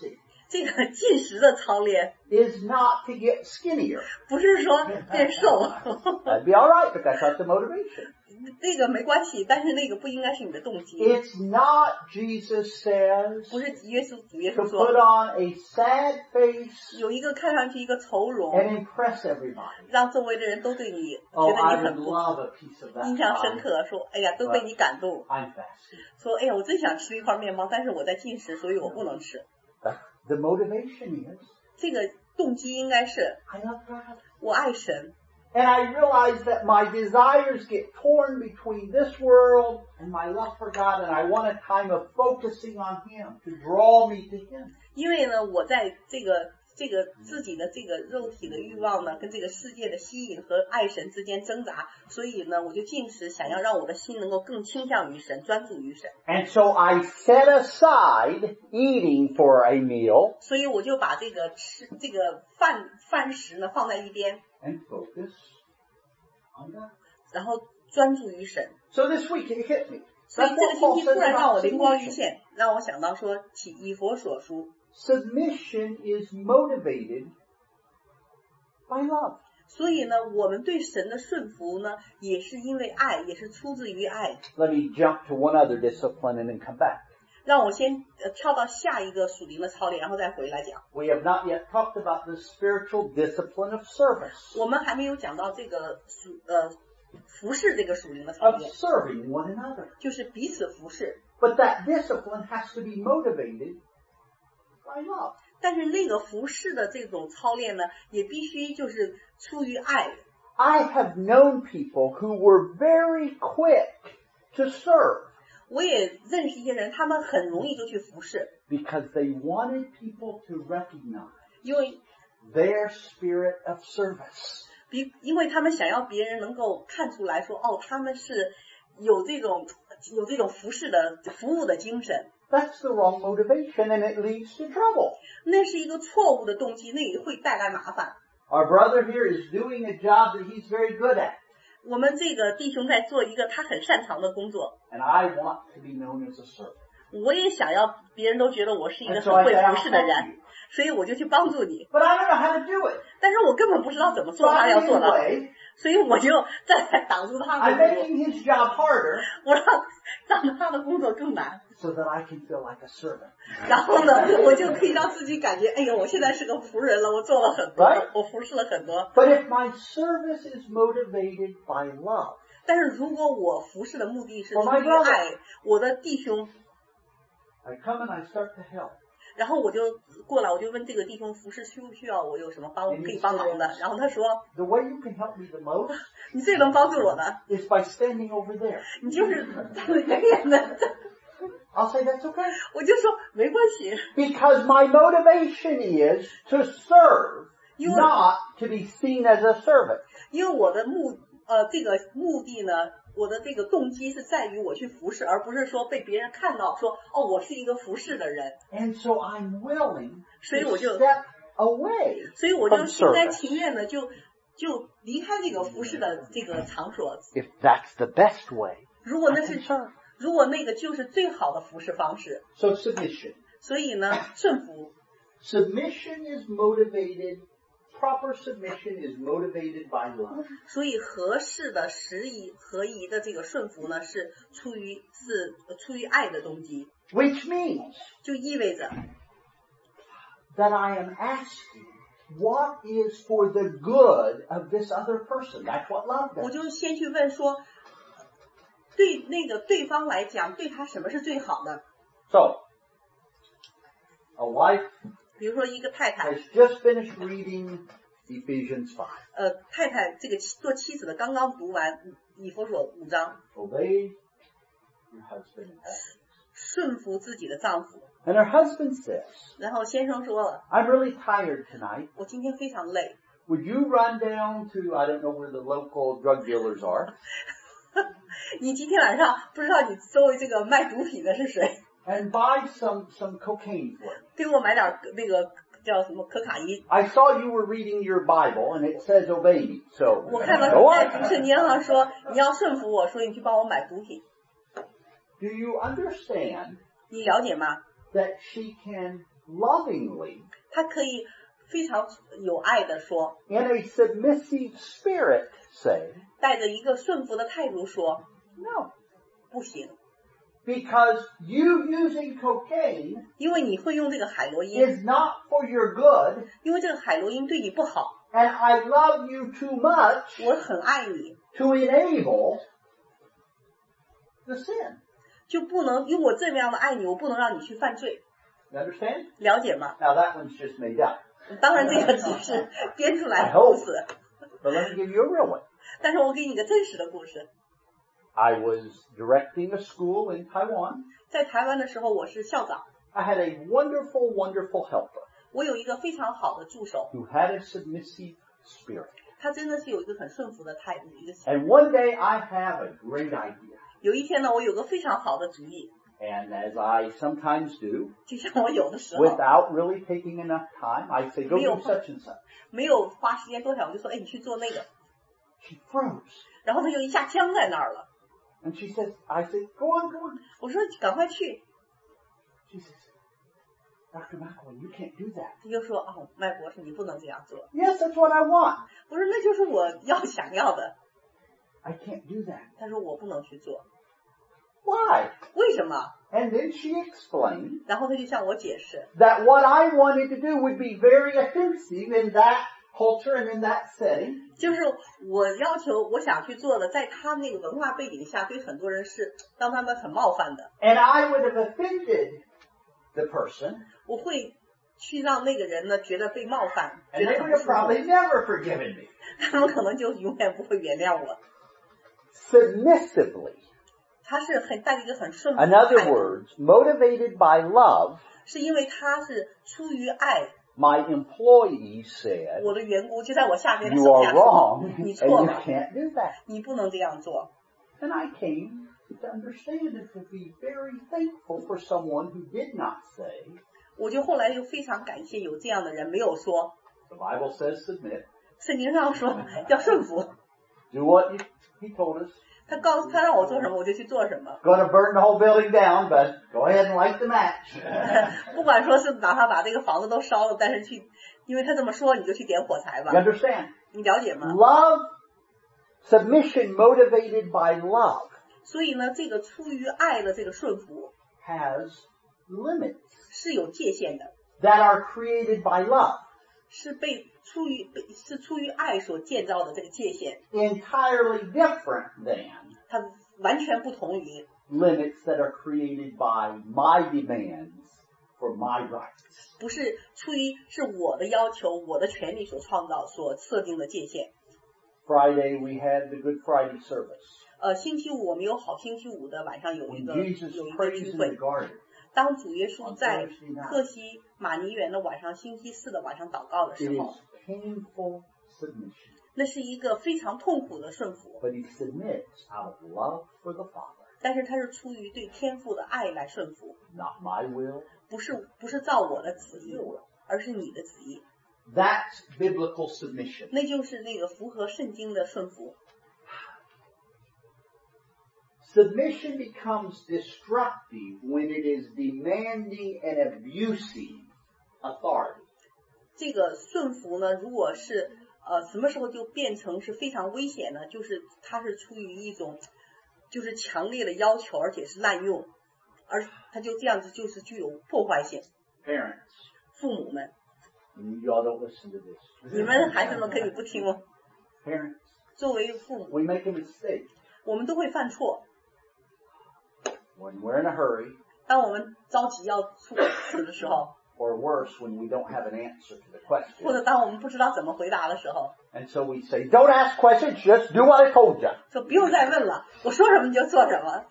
[SPEAKER 2] 这个进食的操练
[SPEAKER 1] is not to get skinnier.
[SPEAKER 2] 不是说变瘦，
[SPEAKER 1] That'd be all right, but that's not the motivation.
[SPEAKER 2] 那个没关系，但是那个不应该是你的动机。
[SPEAKER 1] It's not, Jesus says,
[SPEAKER 2] 不是耶稣主耶
[SPEAKER 1] to
[SPEAKER 2] 稣
[SPEAKER 1] put
[SPEAKER 2] 说
[SPEAKER 1] on a sad face
[SPEAKER 2] 有一个看上去一个愁容，
[SPEAKER 1] and impress everybody.
[SPEAKER 2] 让周围的人都对你
[SPEAKER 1] Oh,
[SPEAKER 2] 觉得
[SPEAKER 1] I
[SPEAKER 2] 你
[SPEAKER 1] would
[SPEAKER 2] 很不
[SPEAKER 1] love a piece of that
[SPEAKER 2] 印象深
[SPEAKER 1] pie.
[SPEAKER 2] 刻，说哎呀都被你感动，
[SPEAKER 1] I'm fasting.
[SPEAKER 2] 说哎呀我真想吃一块面包，但是我在进食，所以我不能吃。
[SPEAKER 1] The motivation is,
[SPEAKER 2] 这个动机应该是
[SPEAKER 1] I love God.
[SPEAKER 2] 我爱神，
[SPEAKER 1] And I realize that my desires get torn between this world and my love for God, and I want a time of focusing on Him to draw me to Him.
[SPEAKER 2] 因为呢我在这个这个自己的这个肉体的欲望呢跟这个世界的吸引和爱神之间挣扎，所以呢我就进食，想要让我的心能够更倾向于神，专注于神。
[SPEAKER 1] And so I set aside eating for a meal
[SPEAKER 2] 所以我就把这个吃这个饭饭食呢放在一边，
[SPEAKER 1] and focus on God.
[SPEAKER 2] 然后专注于神。
[SPEAKER 1] So this week it hit me.
[SPEAKER 2] 所以
[SPEAKER 1] That's
[SPEAKER 2] 这个
[SPEAKER 1] what
[SPEAKER 2] 星
[SPEAKER 1] Paul
[SPEAKER 2] 期突
[SPEAKER 1] says
[SPEAKER 2] 然让我
[SPEAKER 1] about
[SPEAKER 2] 灵光一
[SPEAKER 1] submission.
[SPEAKER 2] 现，让我想到说起以佛所书，
[SPEAKER 1] Submission is motivated by love.
[SPEAKER 2] 所以呢我们对神的顺服呢也是因为爱，也是出自于爱。
[SPEAKER 1] Let me jump to one other discipline and then come back.
[SPEAKER 2] 让我先呃跳到下一个属灵的操练，然后再回来讲。
[SPEAKER 1] We have not yet talked about the spiritual discipline of service,
[SPEAKER 2] 我们还没有讲到这个属呃服侍这个属灵的操
[SPEAKER 1] of
[SPEAKER 2] 练，
[SPEAKER 1] serving one another.
[SPEAKER 2] 就是彼此服侍。
[SPEAKER 1] But that discipline has to be motivated by love.
[SPEAKER 2] 但是那个服侍的这种操练呢，也必须就是出于爱。
[SPEAKER 1] I have known people who were very quick to serve
[SPEAKER 2] 我也认识一些人，他们很容易就去服侍，
[SPEAKER 1] because they wanted people to recognize
[SPEAKER 2] 因为
[SPEAKER 1] their spirit of service.
[SPEAKER 2] 比因为他们想要别人能够看出来说，哦，他们是有这种有这种服侍的服务的精神。
[SPEAKER 1] That's the wrong motivation and it leads to trouble.
[SPEAKER 2] 那是一个错误的动机，那也会带来麻烦。
[SPEAKER 1] Our brother here is doing a job that he's very good at,
[SPEAKER 2] 我们这个弟兄在做一个他很擅长的工作，
[SPEAKER 1] and I want to be known as a servant.
[SPEAKER 2] 我也想要别人都觉得我是一个
[SPEAKER 1] And so
[SPEAKER 2] 很
[SPEAKER 1] I
[SPEAKER 2] 会
[SPEAKER 1] say,
[SPEAKER 2] 服
[SPEAKER 1] I'll
[SPEAKER 2] 侍的
[SPEAKER 1] help
[SPEAKER 2] 人，
[SPEAKER 1] you.
[SPEAKER 2] 所以我就去帮助你。
[SPEAKER 1] But I don't know how to do it.
[SPEAKER 2] 但是我根本不知道怎么
[SPEAKER 1] So
[SPEAKER 2] 做他要
[SPEAKER 1] I'm
[SPEAKER 2] 做
[SPEAKER 1] in
[SPEAKER 2] 的，
[SPEAKER 1] the way.
[SPEAKER 2] 所以我就站在挡住他
[SPEAKER 1] I'm
[SPEAKER 2] 的工作，
[SPEAKER 1] making his job harder
[SPEAKER 2] 我让让他的工作更难。
[SPEAKER 1] so that I can feel like a servant.
[SPEAKER 2] 然后呢，我就可以让自己感觉，哎呀，我现在是个仆人了，我做了很多
[SPEAKER 1] Right.
[SPEAKER 2] 我服侍了很多。
[SPEAKER 1] But if my service is motivated by love,
[SPEAKER 2] 但是如果我服侍的目的是
[SPEAKER 1] For
[SPEAKER 2] 出
[SPEAKER 1] my
[SPEAKER 2] 于
[SPEAKER 1] brother.
[SPEAKER 2] 爱我的弟兄，
[SPEAKER 1] I come and I start to help.
[SPEAKER 2] 然后我就过来，我就问这个弟兄服侍需不需要我有什么帮可以帮忙的，然后他说
[SPEAKER 1] The way you can help me the most
[SPEAKER 2] 你最能帮助我的，
[SPEAKER 1] is by standing over there.
[SPEAKER 2] 你就是站得远远的。
[SPEAKER 1] I'll say that's okay.
[SPEAKER 2] 我就说没关系，
[SPEAKER 1] Because my motivation is to serve,
[SPEAKER 2] You-
[SPEAKER 1] not to be seen as a servant.
[SPEAKER 2] 因为我的目呃这个目的呢，我的这个动机是在于我去服侍，而不是说被别人看到说哦我是一个服侍的人，
[SPEAKER 1] And so I'm willing
[SPEAKER 2] 所以
[SPEAKER 1] to
[SPEAKER 2] 我就
[SPEAKER 1] step away.
[SPEAKER 2] 所以我就
[SPEAKER 1] From
[SPEAKER 2] 心甘
[SPEAKER 1] service.
[SPEAKER 2] 情愿的就就离开这个服侍的这个场所。
[SPEAKER 1] If that's the best way,
[SPEAKER 2] 如果
[SPEAKER 1] I
[SPEAKER 2] 那
[SPEAKER 1] can
[SPEAKER 2] 是
[SPEAKER 1] serve.
[SPEAKER 2] 如果那个就是最好的服侍方式，
[SPEAKER 1] So submission.
[SPEAKER 2] 所以呢顺服。
[SPEAKER 1] Submission is motivated, proper submission is motivated by love.
[SPEAKER 2] 所以合适的、适宜、合宜的这个顺服呢，是出于是呃出于爱的动机，
[SPEAKER 1] Which means
[SPEAKER 2] 就意味着
[SPEAKER 1] that I am asking, what is for the good of this other person? That's what love
[SPEAKER 2] 我
[SPEAKER 1] does.
[SPEAKER 2] 就先去问说，对那个对方来讲，对他什么是最好的？
[SPEAKER 1] So, a wife
[SPEAKER 2] 比如说一个太太，
[SPEAKER 1] has just finished reading Ephesians five.
[SPEAKER 2] 呃，太太这个妻做妻子的刚刚读完以弗所五章，
[SPEAKER 1] Obey your husband in all.
[SPEAKER 2] 顺服自己的丈夫。
[SPEAKER 1] And her husband says,
[SPEAKER 2] 然后先生说了，
[SPEAKER 1] I'm really tired tonight.
[SPEAKER 2] 我今天非常累，
[SPEAKER 1] Would you run down to, I don't know where the local drug dealers are,
[SPEAKER 2] 你今天晚上不知道你周围这个卖毒品的是谁，
[SPEAKER 1] and buy some, some cocaine for me?
[SPEAKER 2] 给我买点那个叫什么可卡因。
[SPEAKER 1] I saw you were reading your Bible and it says obey me. So,
[SPEAKER 2] 我看到
[SPEAKER 1] go
[SPEAKER 2] 在
[SPEAKER 1] on.
[SPEAKER 2] 读圣经上说你要顺服我，所以你去帮我买毒品，
[SPEAKER 1] Do you understand
[SPEAKER 2] 你了解吗？
[SPEAKER 1] that she can lovingly,
[SPEAKER 2] 他可以非常有爱的说，
[SPEAKER 1] in a submissive spirit, say,
[SPEAKER 2] 带着一个顺服的态度说，
[SPEAKER 1] no.
[SPEAKER 2] 不行，
[SPEAKER 1] Because you using cocaine
[SPEAKER 2] 因为你会用这个海洛因，
[SPEAKER 1] is not for your good,
[SPEAKER 2] 因为这个海洛因对你不好，
[SPEAKER 1] and I love you too much
[SPEAKER 2] 我很爱你，
[SPEAKER 1] to enable the sin.
[SPEAKER 2] 就不能因为我这么样的爱你，我不能让你去犯罪，
[SPEAKER 1] You understand?
[SPEAKER 2] 了解吗？
[SPEAKER 1] Now that one's just made up.
[SPEAKER 2] 当然这个只是编出来的故事，
[SPEAKER 1] But let me give you a real one.
[SPEAKER 2] 但是我给你个真实的故事。
[SPEAKER 1] I was directing a school in Taiwan.
[SPEAKER 2] 在台湾的时候，我是校长，
[SPEAKER 1] I had a wonderful, wonderful helper
[SPEAKER 2] 我有一个非常好的助手，
[SPEAKER 1] who had a submissive spirit.
[SPEAKER 2] 他真的是有一个很顺服的态度。一个
[SPEAKER 1] And one day I have a great idea.
[SPEAKER 2] 有一天呢，我有个非常好的主意，
[SPEAKER 1] And as I sometimes do,
[SPEAKER 2] 就像我有的时候
[SPEAKER 1] without really taking enough time, I say, go do
[SPEAKER 2] Real-
[SPEAKER 1] such and such.
[SPEAKER 2] 没有花时间多想，我就说，哎，你去做那个，
[SPEAKER 1] She froze.
[SPEAKER 2] 然后他就一下僵在那儿了。
[SPEAKER 1] And she says, I said, go on, go on.
[SPEAKER 2] 我说赶快去，
[SPEAKER 1] She says, Doctor McElwain, you can't do that.
[SPEAKER 2] 他就说，哦，麦博士，你不能这样做。
[SPEAKER 1] Yes, that's what I want.
[SPEAKER 2] 我说那就是我要想要的。
[SPEAKER 1] I can't do that.
[SPEAKER 2] 他说我不能去做，
[SPEAKER 1] Why?
[SPEAKER 2] 为什么？
[SPEAKER 1] And then she explained
[SPEAKER 2] 然后他就向我解释，
[SPEAKER 1] that what I wanted to do would be very offensive in that culture and in that setting.
[SPEAKER 2] 就是我要求我想去做的，在他那个文化背景下，对很多人是让他们很冒犯的。
[SPEAKER 1] And I would have offended the person,
[SPEAKER 2] 我会去让那个人呢觉得被冒犯，
[SPEAKER 1] and
[SPEAKER 2] 觉得
[SPEAKER 1] they
[SPEAKER 2] 很
[SPEAKER 1] would
[SPEAKER 2] 不
[SPEAKER 1] have
[SPEAKER 2] 舒服，
[SPEAKER 1] probably never forgiven me.
[SPEAKER 2] 他们可能就永远不会原谅我。
[SPEAKER 1] Submissively.
[SPEAKER 2] 他是很带着一个很顺服
[SPEAKER 1] In
[SPEAKER 2] 的
[SPEAKER 1] other
[SPEAKER 2] 态度，
[SPEAKER 1] words, motivated by love,
[SPEAKER 2] 是因为他是出于爱。
[SPEAKER 1] my employee said,
[SPEAKER 2] 我的员工就在我下面的
[SPEAKER 1] you
[SPEAKER 2] 手
[SPEAKER 1] are
[SPEAKER 2] 下说
[SPEAKER 1] wrong,
[SPEAKER 2] 你
[SPEAKER 1] and
[SPEAKER 2] 错
[SPEAKER 1] you
[SPEAKER 2] 了，
[SPEAKER 1] can't do that.
[SPEAKER 2] 你不能这样做。
[SPEAKER 1] And I came to understand and to be very thankful for someone who did not say,
[SPEAKER 2] 我就后来就非常感谢有这样的人，没有说
[SPEAKER 1] the Bible says submit,
[SPEAKER 2] 圣经上说要顺服，
[SPEAKER 1] do what he, he told us.
[SPEAKER 2] 他告诉他让我做什么我就去做什么，
[SPEAKER 1] Going to burn the whole building down, but go ahead and light the match.
[SPEAKER 2] 不管说是哪怕把这个房子都烧了，但是去，因为他这么说，你就去点火柴
[SPEAKER 1] You
[SPEAKER 2] 吧，
[SPEAKER 1] understand?
[SPEAKER 2] 你了解吗？
[SPEAKER 1] Love, submission motivated by love
[SPEAKER 2] 所以呢，这个出于爱的这个顺服
[SPEAKER 1] has limits
[SPEAKER 2] 是有界限的，
[SPEAKER 1] that are created by love,
[SPEAKER 2] 是被出于被是出于爱所建造的这个界限，
[SPEAKER 1] entirely different than
[SPEAKER 2] 它完全不同于
[SPEAKER 1] limits that are created by my demands for my rights.
[SPEAKER 2] 不是出于是我的要求、我的权利所创造、所设定的界限。
[SPEAKER 1] Friday we had the Good Friday service.
[SPEAKER 2] 呃，星期五我们有好星期五的晚上有一
[SPEAKER 1] When
[SPEAKER 2] 个
[SPEAKER 1] Jesus
[SPEAKER 2] 有一个
[SPEAKER 1] prays
[SPEAKER 2] 聚
[SPEAKER 1] in the
[SPEAKER 2] 会，
[SPEAKER 1] garden,
[SPEAKER 2] 当主耶稣在
[SPEAKER 1] On Thursday night.
[SPEAKER 2] 克西马尼园的晚上，星期四的晚上祷告的
[SPEAKER 1] it
[SPEAKER 2] 时候
[SPEAKER 1] is，painful submission.
[SPEAKER 2] 那是一个非常痛苦的顺服，
[SPEAKER 1] But he submits out of love for the Father.
[SPEAKER 2] 但是他是出于对天父的爱来顺服，
[SPEAKER 1] Not my will,
[SPEAKER 2] 不是不是照我的旨
[SPEAKER 1] but
[SPEAKER 2] 意
[SPEAKER 1] your，will.
[SPEAKER 2] 而是你的旨意，
[SPEAKER 1] That's biblical submission.
[SPEAKER 2] 那就是那个符合圣经的顺服。
[SPEAKER 1] Submission becomes destructive when it is demanding and abusing authority.
[SPEAKER 2] 这个顺服呢，如果是呃什么时候就变成是非常危险呢？就是它是出于一种就是强烈的要求，而且是滥用，而它就这样子就是具有破坏性。
[SPEAKER 1] Parents,
[SPEAKER 2] 父母们，
[SPEAKER 1] you all don't listen to this.
[SPEAKER 2] 你们孩子们可以不听吗？
[SPEAKER 1] Parents,
[SPEAKER 2] 作为父母，
[SPEAKER 1] we make a mistake
[SPEAKER 2] 我们都会犯错。
[SPEAKER 1] when we're in a hurry,
[SPEAKER 2] 当我们着急要出事的时候，
[SPEAKER 1] or worse, when we don't have an answer to the
[SPEAKER 2] 或
[SPEAKER 1] question.
[SPEAKER 2] 者当我们不知道怎么回答的时候，
[SPEAKER 1] And so we say, don't ask questions, just do what I told you.
[SPEAKER 2] 说不用再问了，我说什么你就做什么。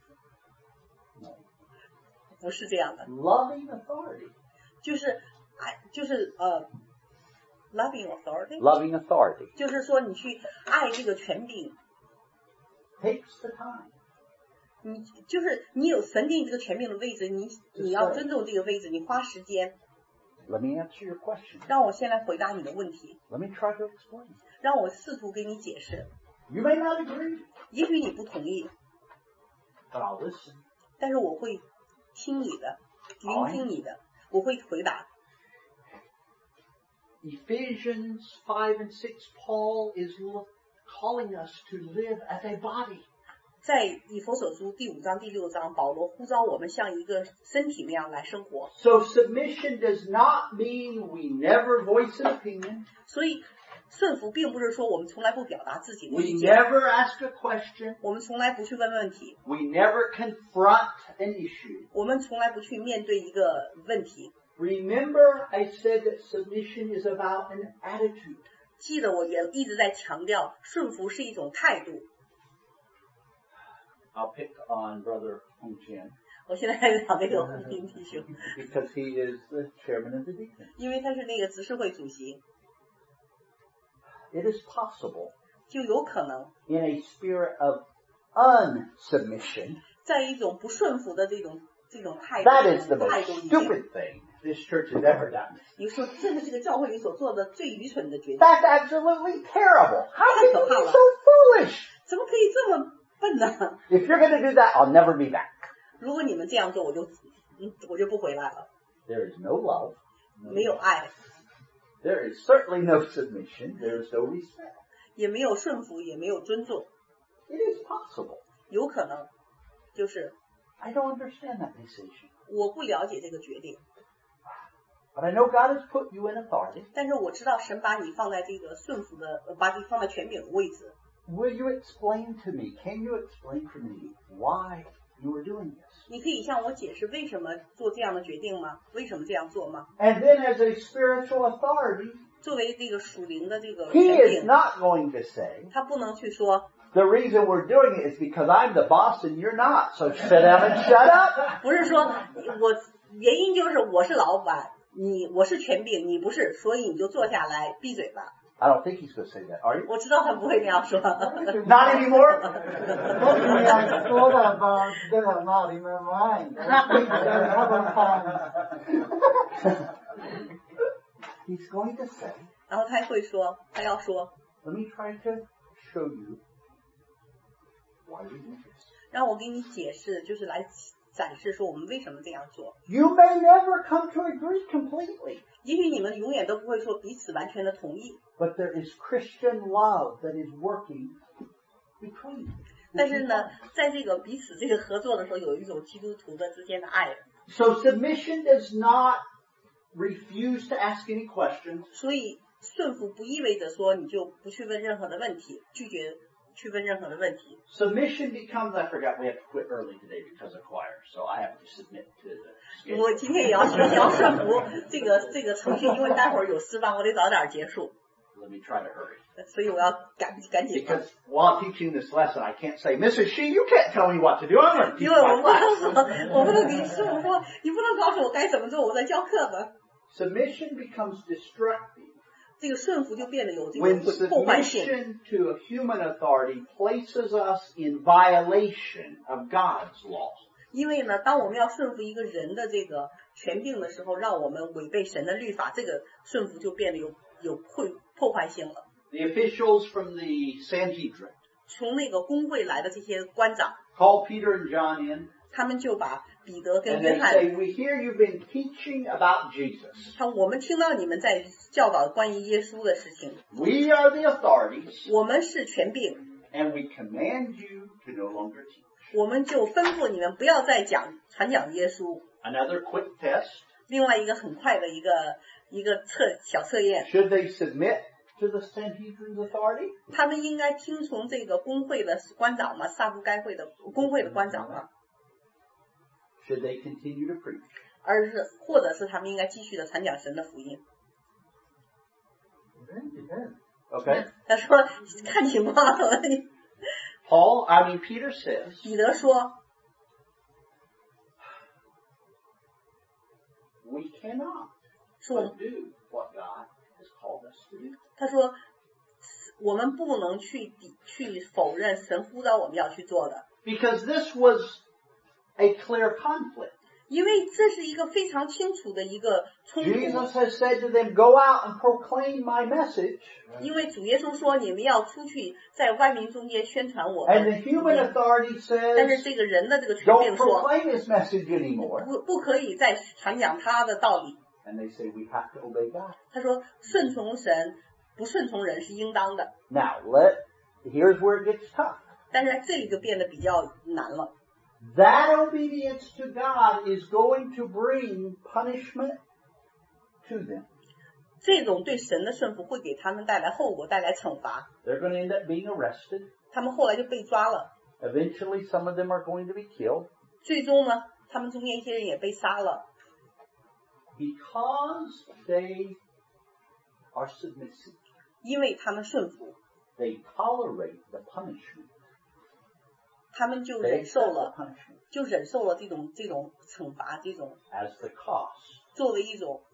[SPEAKER 2] 不是这样的，
[SPEAKER 1] Loving authority.
[SPEAKER 2] 就是爱，就是呃 ，loving authority，
[SPEAKER 1] Loving authority
[SPEAKER 2] 就是说你去爱这个权柄，
[SPEAKER 1] takes the time.
[SPEAKER 2] 你就是你有神定这个权柄的位置，你你要尊重这个位置，你花时间。
[SPEAKER 1] Let me answer your question.
[SPEAKER 2] 让我先来回答你的问题，
[SPEAKER 1] Let me try to explain.
[SPEAKER 2] 让我试图给你解释。
[SPEAKER 1] You may not agree,
[SPEAKER 2] 也许你不同意，
[SPEAKER 1] but I'll listen.
[SPEAKER 2] 但是我会听你的，聆听你的， 我会回答。
[SPEAKER 1] Ephesians five and six, Paul is calling us to live as a body.
[SPEAKER 2] 在以弗所书第五章第六章，保罗呼召我们像一个身体那样来生活。
[SPEAKER 1] So submission does not mean we never voice an opinion.
[SPEAKER 2] 所以顺服并不是说我们从来不表达自己的
[SPEAKER 1] We
[SPEAKER 2] 意见，
[SPEAKER 1] never ask a question.
[SPEAKER 2] 我们从来不去问问题，
[SPEAKER 1] We never confront an issue.
[SPEAKER 2] 我们从来不去面对一个问题。
[SPEAKER 1] Remember, I said that submission is about an attitude.
[SPEAKER 2] 记得我也一直在强调，顺服是一种态度。
[SPEAKER 1] I'll pick on Brother Hong Qian
[SPEAKER 2] 我现在在讲这个红兵弟兄，
[SPEAKER 1] because he is the chairman of the deacon.
[SPEAKER 2] 因为他是那个执事会主席，
[SPEAKER 1] It is possible
[SPEAKER 2] 就有可能
[SPEAKER 1] in a spirit of unsubmission.
[SPEAKER 2] 在一种不顺服的这种这种态度
[SPEAKER 1] That is the
[SPEAKER 2] 态
[SPEAKER 1] most
[SPEAKER 2] 度里面，
[SPEAKER 1] stupid thing this church has ever done.
[SPEAKER 2] 你说这是这个教会里所做的最愚蠢的决定，
[SPEAKER 1] That's absolutely terrible. How can you be so foolish?
[SPEAKER 2] 怎么可以这么笨呢？
[SPEAKER 1] If you're going to do that, I'll never be back.
[SPEAKER 2] 如果你们这样做，我就嗯我就不回来了。
[SPEAKER 1] There is no love.
[SPEAKER 2] 没有爱，
[SPEAKER 1] There is certainly no submission. There is no respect.
[SPEAKER 2] 也没有顺服，也没有尊重，
[SPEAKER 1] It is possible.
[SPEAKER 2] 有可能就是
[SPEAKER 1] I don't understand that decision.
[SPEAKER 2] 我不了解这个决定，
[SPEAKER 1] But I know God has put you in authority.
[SPEAKER 2] 但是我知道神把你放在这个顺服的，呃把你放在权柄的位置。
[SPEAKER 1] Will you explain to me, can you explain to me why you are doing this?
[SPEAKER 2] 你可以向我解释为什么做这样的决定吗？为什么这样做吗？
[SPEAKER 1] And then as a spiritual authority,
[SPEAKER 2] 作为这个属灵的这个
[SPEAKER 1] he
[SPEAKER 2] 权
[SPEAKER 1] is
[SPEAKER 2] 柄，
[SPEAKER 1] not going to say,
[SPEAKER 2] 他不能去说，
[SPEAKER 1] the reason we're doing it is because I'm the boss and you're not, so sit down and shut up.
[SPEAKER 2] 不是说我原因就是我是老板，你我是权柄，你不是，所以你就坐下来闭嘴吧。
[SPEAKER 1] I don't think he's going to say that, are you?
[SPEAKER 2] 我知道他不会那样说。
[SPEAKER 1] Not anymore?
[SPEAKER 4] Hopefully I thought about that not in my mind. I think that other time.
[SPEAKER 1] He's going to say,
[SPEAKER 2] 然后他会说，他要说，
[SPEAKER 1] let me try to show you why we do this.
[SPEAKER 2] 让我给你解释，就是来展示说我们为什么这样做。
[SPEAKER 1] You may never come to agree completely,
[SPEAKER 2] 也许你们永远都不会说彼此完全的同意，
[SPEAKER 1] but there is Christian love that is working between you.
[SPEAKER 2] 但是呢，在这个彼此这个合作的时候，有一种基督徒的之间的爱。
[SPEAKER 1] So submission does not refuse to ask any questions.
[SPEAKER 2] 所以顺服不意味着说你就不去问任何的问题，拒绝去问任何的问题。
[SPEAKER 1] Submission becomes, I forgot we have to quit early today because of choir, so I have to submit to the
[SPEAKER 2] 我
[SPEAKER 1] schedule.
[SPEAKER 2] 今天也要学习要顺服这个这个程序，因为待会儿有诗班，我得早点结束，
[SPEAKER 1] Let me try to hurry.
[SPEAKER 2] 所以我要赶赶紧。
[SPEAKER 1] Because while teaching this lesson, I can't say, Missus She, you can't tell me what to do. I'm going to teach
[SPEAKER 2] 因为我
[SPEAKER 1] my
[SPEAKER 2] 不能
[SPEAKER 1] class.
[SPEAKER 2] 说，我不能给师傅说，你不能告诉我该怎么做，我在教课呢。
[SPEAKER 1] Submission becomes destructive
[SPEAKER 2] 这个顺服就变得有这个
[SPEAKER 1] when
[SPEAKER 2] 破坏性。
[SPEAKER 1] submission to a human authority places us in violation of God's law.
[SPEAKER 2] 因为呢，当我们要顺服一个人的这个权柄的时候，让我们违背神的律法，这个顺服就变得有有破破坏性了。
[SPEAKER 1] The officials from the Sanhedrin
[SPEAKER 2] 从那个工会来的这些官长，
[SPEAKER 1] called Peter and John in,
[SPEAKER 2] 他们就把彼得跟
[SPEAKER 1] and
[SPEAKER 2] 约
[SPEAKER 1] they
[SPEAKER 2] 翰，
[SPEAKER 1] say, we hear you've been teaching about Jesus.
[SPEAKER 2] 他我们听到你们在教导关于耶稣的事情，
[SPEAKER 1] We are the authorities,
[SPEAKER 2] 我们是权柄，
[SPEAKER 1] and we command you to no longer teach.
[SPEAKER 2] 我们就吩咐你们不要再讲传讲耶稣。
[SPEAKER 1] Another quick test.
[SPEAKER 2] 另外一个很快的一个一个测小测验，
[SPEAKER 1] Should they submit to the Sanhedrin's authority?
[SPEAKER 2] 他们应该听从这个工会的官长吗？萨布该会的工会的官长吗？
[SPEAKER 1] Should they continue to preach?
[SPEAKER 2] 而是或者是他们应该继续的传讲神的福音？
[SPEAKER 4] Depends.
[SPEAKER 1] Okay.
[SPEAKER 2] 他说看情况。
[SPEAKER 1] Paul, I mean Peter says,
[SPEAKER 2] 彼得说
[SPEAKER 1] we cannot
[SPEAKER 2] 说
[SPEAKER 1] but do what God has called us to do.
[SPEAKER 2] 他说我们不能去抵去否认神呼召我们要去做的，
[SPEAKER 1] Because this was a clear conflict.
[SPEAKER 2] 因为这是一个非常清楚的一个冲突。
[SPEAKER 1] Jesus has said to them, go out and proclaim my message.
[SPEAKER 2] 因为主耶稣说你们要出去在万民中间宣传我
[SPEAKER 1] And
[SPEAKER 2] 们
[SPEAKER 1] the human authority
[SPEAKER 2] 但是
[SPEAKER 1] says,
[SPEAKER 2] 这个人的这个权
[SPEAKER 1] don't
[SPEAKER 2] 柄说
[SPEAKER 1] proclaim his message anymore.
[SPEAKER 2] 不不可以再传讲他的道理。
[SPEAKER 1] And they say, we have to obey God.
[SPEAKER 2] 他说顺从神不顺从人是应当的，
[SPEAKER 1] Now, let, here's where it gets tough.
[SPEAKER 2] 但是这里就变得比较难了。
[SPEAKER 1] That obedience to God is going to bring punishment to them.
[SPEAKER 2] 这种对神的顺服会给他们带来后果，带来惩罚。
[SPEAKER 1] They're going to end up being arrested.
[SPEAKER 2] 他们后来就被抓了，
[SPEAKER 1] Eventually, some of them are going to be killed
[SPEAKER 2] 最终呢，他们中间一些人也被杀了，
[SPEAKER 1] because they are submissive.
[SPEAKER 2] 因为他们顺服，
[SPEAKER 1] They tolerate the punishment.
[SPEAKER 2] 他们就
[SPEAKER 1] They
[SPEAKER 2] 忍受
[SPEAKER 1] accept the
[SPEAKER 2] 了，
[SPEAKER 1] punishment
[SPEAKER 2] 就忍受了这种这种惩罚，这种
[SPEAKER 1] as the cost
[SPEAKER 2] 作为一种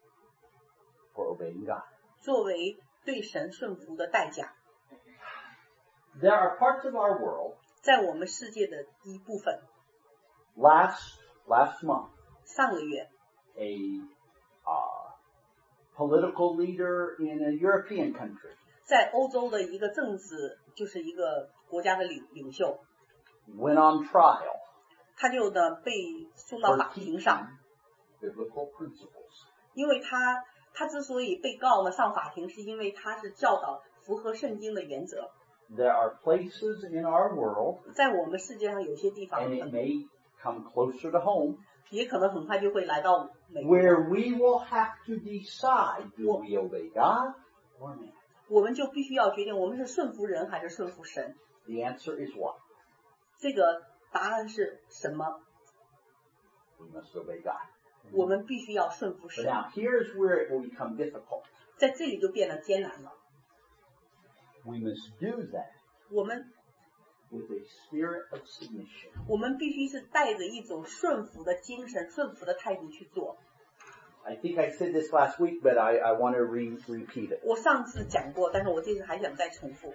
[SPEAKER 1] for obeying God.
[SPEAKER 2] 作为对神顺服的代价，
[SPEAKER 1] There are parts of our world.
[SPEAKER 2] 在我们世界的一部分。
[SPEAKER 1] Last last month,
[SPEAKER 2] 上个月，
[SPEAKER 1] a uh, political leader in a European country
[SPEAKER 2] 在欧洲的一个政治，就是一个国家的领领袖，
[SPEAKER 1] went on trial
[SPEAKER 2] 他就呢被送到
[SPEAKER 1] for
[SPEAKER 2] 法庭
[SPEAKER 1] teaching
[SPEAKER 2] 上，
[SPEAKER 1] biblical principles.
[SPEAKER 2] 因为他他之所以被告呢上法庭，是因为他是教导符合圣经的原则。
[SPEAKER 1] There are places in our world,
[SPEAKER 2] 在我们世界上有些地方，
[SPEAKER 1] and it may come closer to home,
[SPEAKER 2] 也可能很快就会来到美国，
[SPEAKER 1] where we will have to decide, do we obey God or man?
[SPEAKER 2] 我们就必须要决定我们是顺服人还是顺服神。
[SPEAKER 1] The answer is what?
[SPEAKER 2] 这个答案是什么？
[SPEAKER 1] We must obey God.
[SPEAKER 2] 我们必须要顺服
[SPEAKER 1] But
[SPEAKER 2] 神。
[SPEAKER 1] now here's where it will become difficult.
[SPEAKER 2] 在这里就变得艰难了。
[SPEAKER 1] We must do that
[SPEAKER 2] 我们
[SPEAKER 1] with a spirit of submission.
[SPEAKER 2] 我们必须是带着一种顺服的精神、顺服的态度去做。
[SPEAKER 1] I think I said this last week, but I, I want to re- repeat it.
[SPEAKER 2] 我上次讲过，但是我这次还想再重复。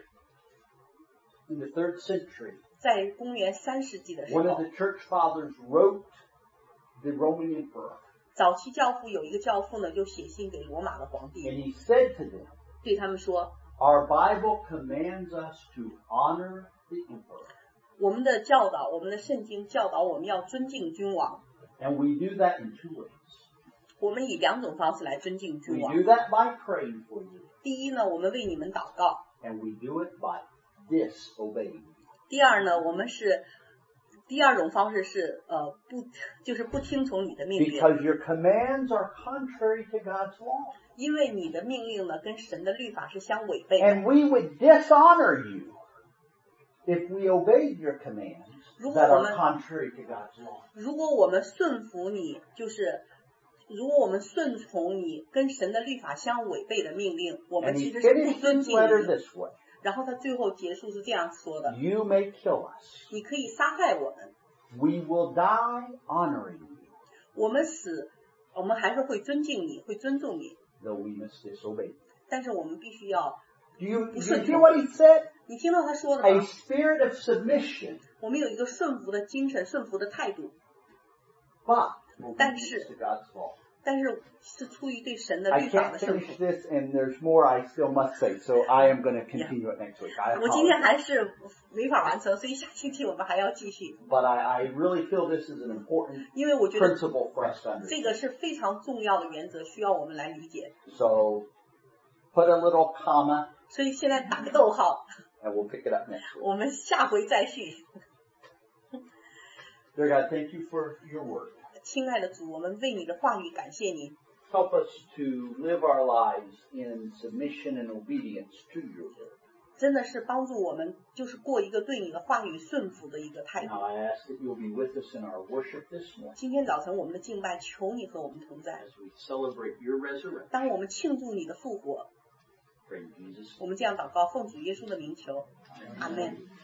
[SPEAKER 1] In the third century,
[SPEAKER 2] 在公元三世纪的时
[SPEAKER 1] one of
[SPEAKER 2] 候，
[SPEAKER 1] the church fathers wrote the Roman emperor,
[SPEAKER 2] 早期教父有一个教父呢，就写信给罗马的皇
[SPEAKER 1] and
[SPEAKER 2] 帝，
[SPEAKER 1] he said to them,
[SPEAKER 2] 对他们说
[SPEAKER 1] our Bible commands us to honor the emperor.
[SPEAKER 2] 我们的教导，我们的圣经教导我们要尊敬君王。
[SPEAKER 1] And we do that in two ways.
[SPEAKER 2] 我们以两种方式来尊敬
[SPEAKER 1] We
[SPEAKER 2] 君王。
[SPEAKER 1] do that by praying for you,
[SPEAKER 2] 第一呢，我们为你们祷告；
[SPEAKER 1] and we do it by disobeying you.
[SPEAKER 2] 第二呢，我们是第二种方式是呃不就是不听从你的命令，
[SPEAKER 1] Because your commands are contrary to God's law.
[SPEAKER 2] 因为你的命令呢跟神的律法是相违背的。
[SPEAKER 1] And we would dishonor you if we obeyed your commands that are contrary to God's law.
[SPEAKER 2] 如果我们顺服你，就是如果我们顺从你跟神的律法相违背的命令，我们
[SPEAKER 1] And
[SPEAKER 2] 其
[SPEAKER 1] he
[SPEAKER 2] 实是不
[SPEAKER 1] finished
[SPEAKER 2] 尊
[SPEAKER 1] his
[SPEAKER 2] 敬
[SPEAKER 1] letter
[SPEAKER 2] 你。
[SPEAKER 1] this way.
[SPEAKER 2] 然后他最后结束是这样说的：
[SPEAKER 1] You may kill us.
[SPEAKER 2] 你可以杀害我们，
[SPEAKER 1] We will die honoring you,
[SPEAKER 2] 我们死，我们还是会尊敬你，会尊重你，
[SPEAKER 1] though we must disobey you.
[SPEAKER 2] 但是我们必须要，
[SPEAKER 1] Do you, do you
[SPEAKER 2] 顺
[SPEAKER 1] hear
[SPEAKER 2] 从。
[SPEAKER 1] what he said?
[SPEAKER 2] 你听到他说的
[SPEAKER 1] A
[SPEAKER 2] 吗？
[SPEAKER 1] spirit of submission,
[SPEAKER 2] 我们有一个顺服的精神，顺服的态度，
[SPEAKER 1] but
[SPEAKER 2] 但
[SPEAKER 1] obedience
[SPEAKER 2] 是
[SPEAKER 1] to God's law.
[SPEAKER 2] 但是是出于对神的
[SPEAKER 1] I
[SPEAKER 2] 律法
[SPEAKER 1] can't
[SPEAKER 2] 的顺
[SPEAKER 1] finish
[SPEAKER 2] 服。
[SPEAKER 1] this, and there's more I still must say, so I am going to continue it next week. I
[SPEAKER 2] 我今天
[SPEAKER 1] apologize.
[SPEAKER 2] 还是没法完成，所以下星期我们还要继续，
[SPEAKER 1] But I, I really feel this is an important
[SPEAKER 2] 因为我觉得
[SPEAKER 1] principle for us to
[SPEAKER 2] 这
[SPEAKER 1] understand.
[SPEAKER 2] 个是非常重要的原则，需要我们来理解。
[SPEAKER 1] So put a little comma,
[SPEAKER 2] 所以现在打个逗号，
[SPEAKER 1] and we'll pick it up next week.
[SPEAKER 2] 我们下回再续。
[SPEAKER 1] Dear God, thank you for your word.
[SPEAKER 2] 亲爱的主，我们为你的话语感谢你，
[SPEAKER 1] Help us to live our lives in submission and obedience to your word.
[SPEAKER 2] 真的是帮助我们，就是过一个对你的话语顺服的一个态度
[SPEAKER 1] Now。I ask that you'll be with us in our worship this morning
[SPEAKER 2] 今天早晨我们的敬拜，求你和我们同在。
[SPEAKER 1] as we celebrate your resurrection.
[SPEAKER 2] 当我们庆祝你的复活，
[SPEAKER 1] Pray in Jesus'
[SPEAKER 2] 我们这样祷告，奉主耶稣的名求，阿门。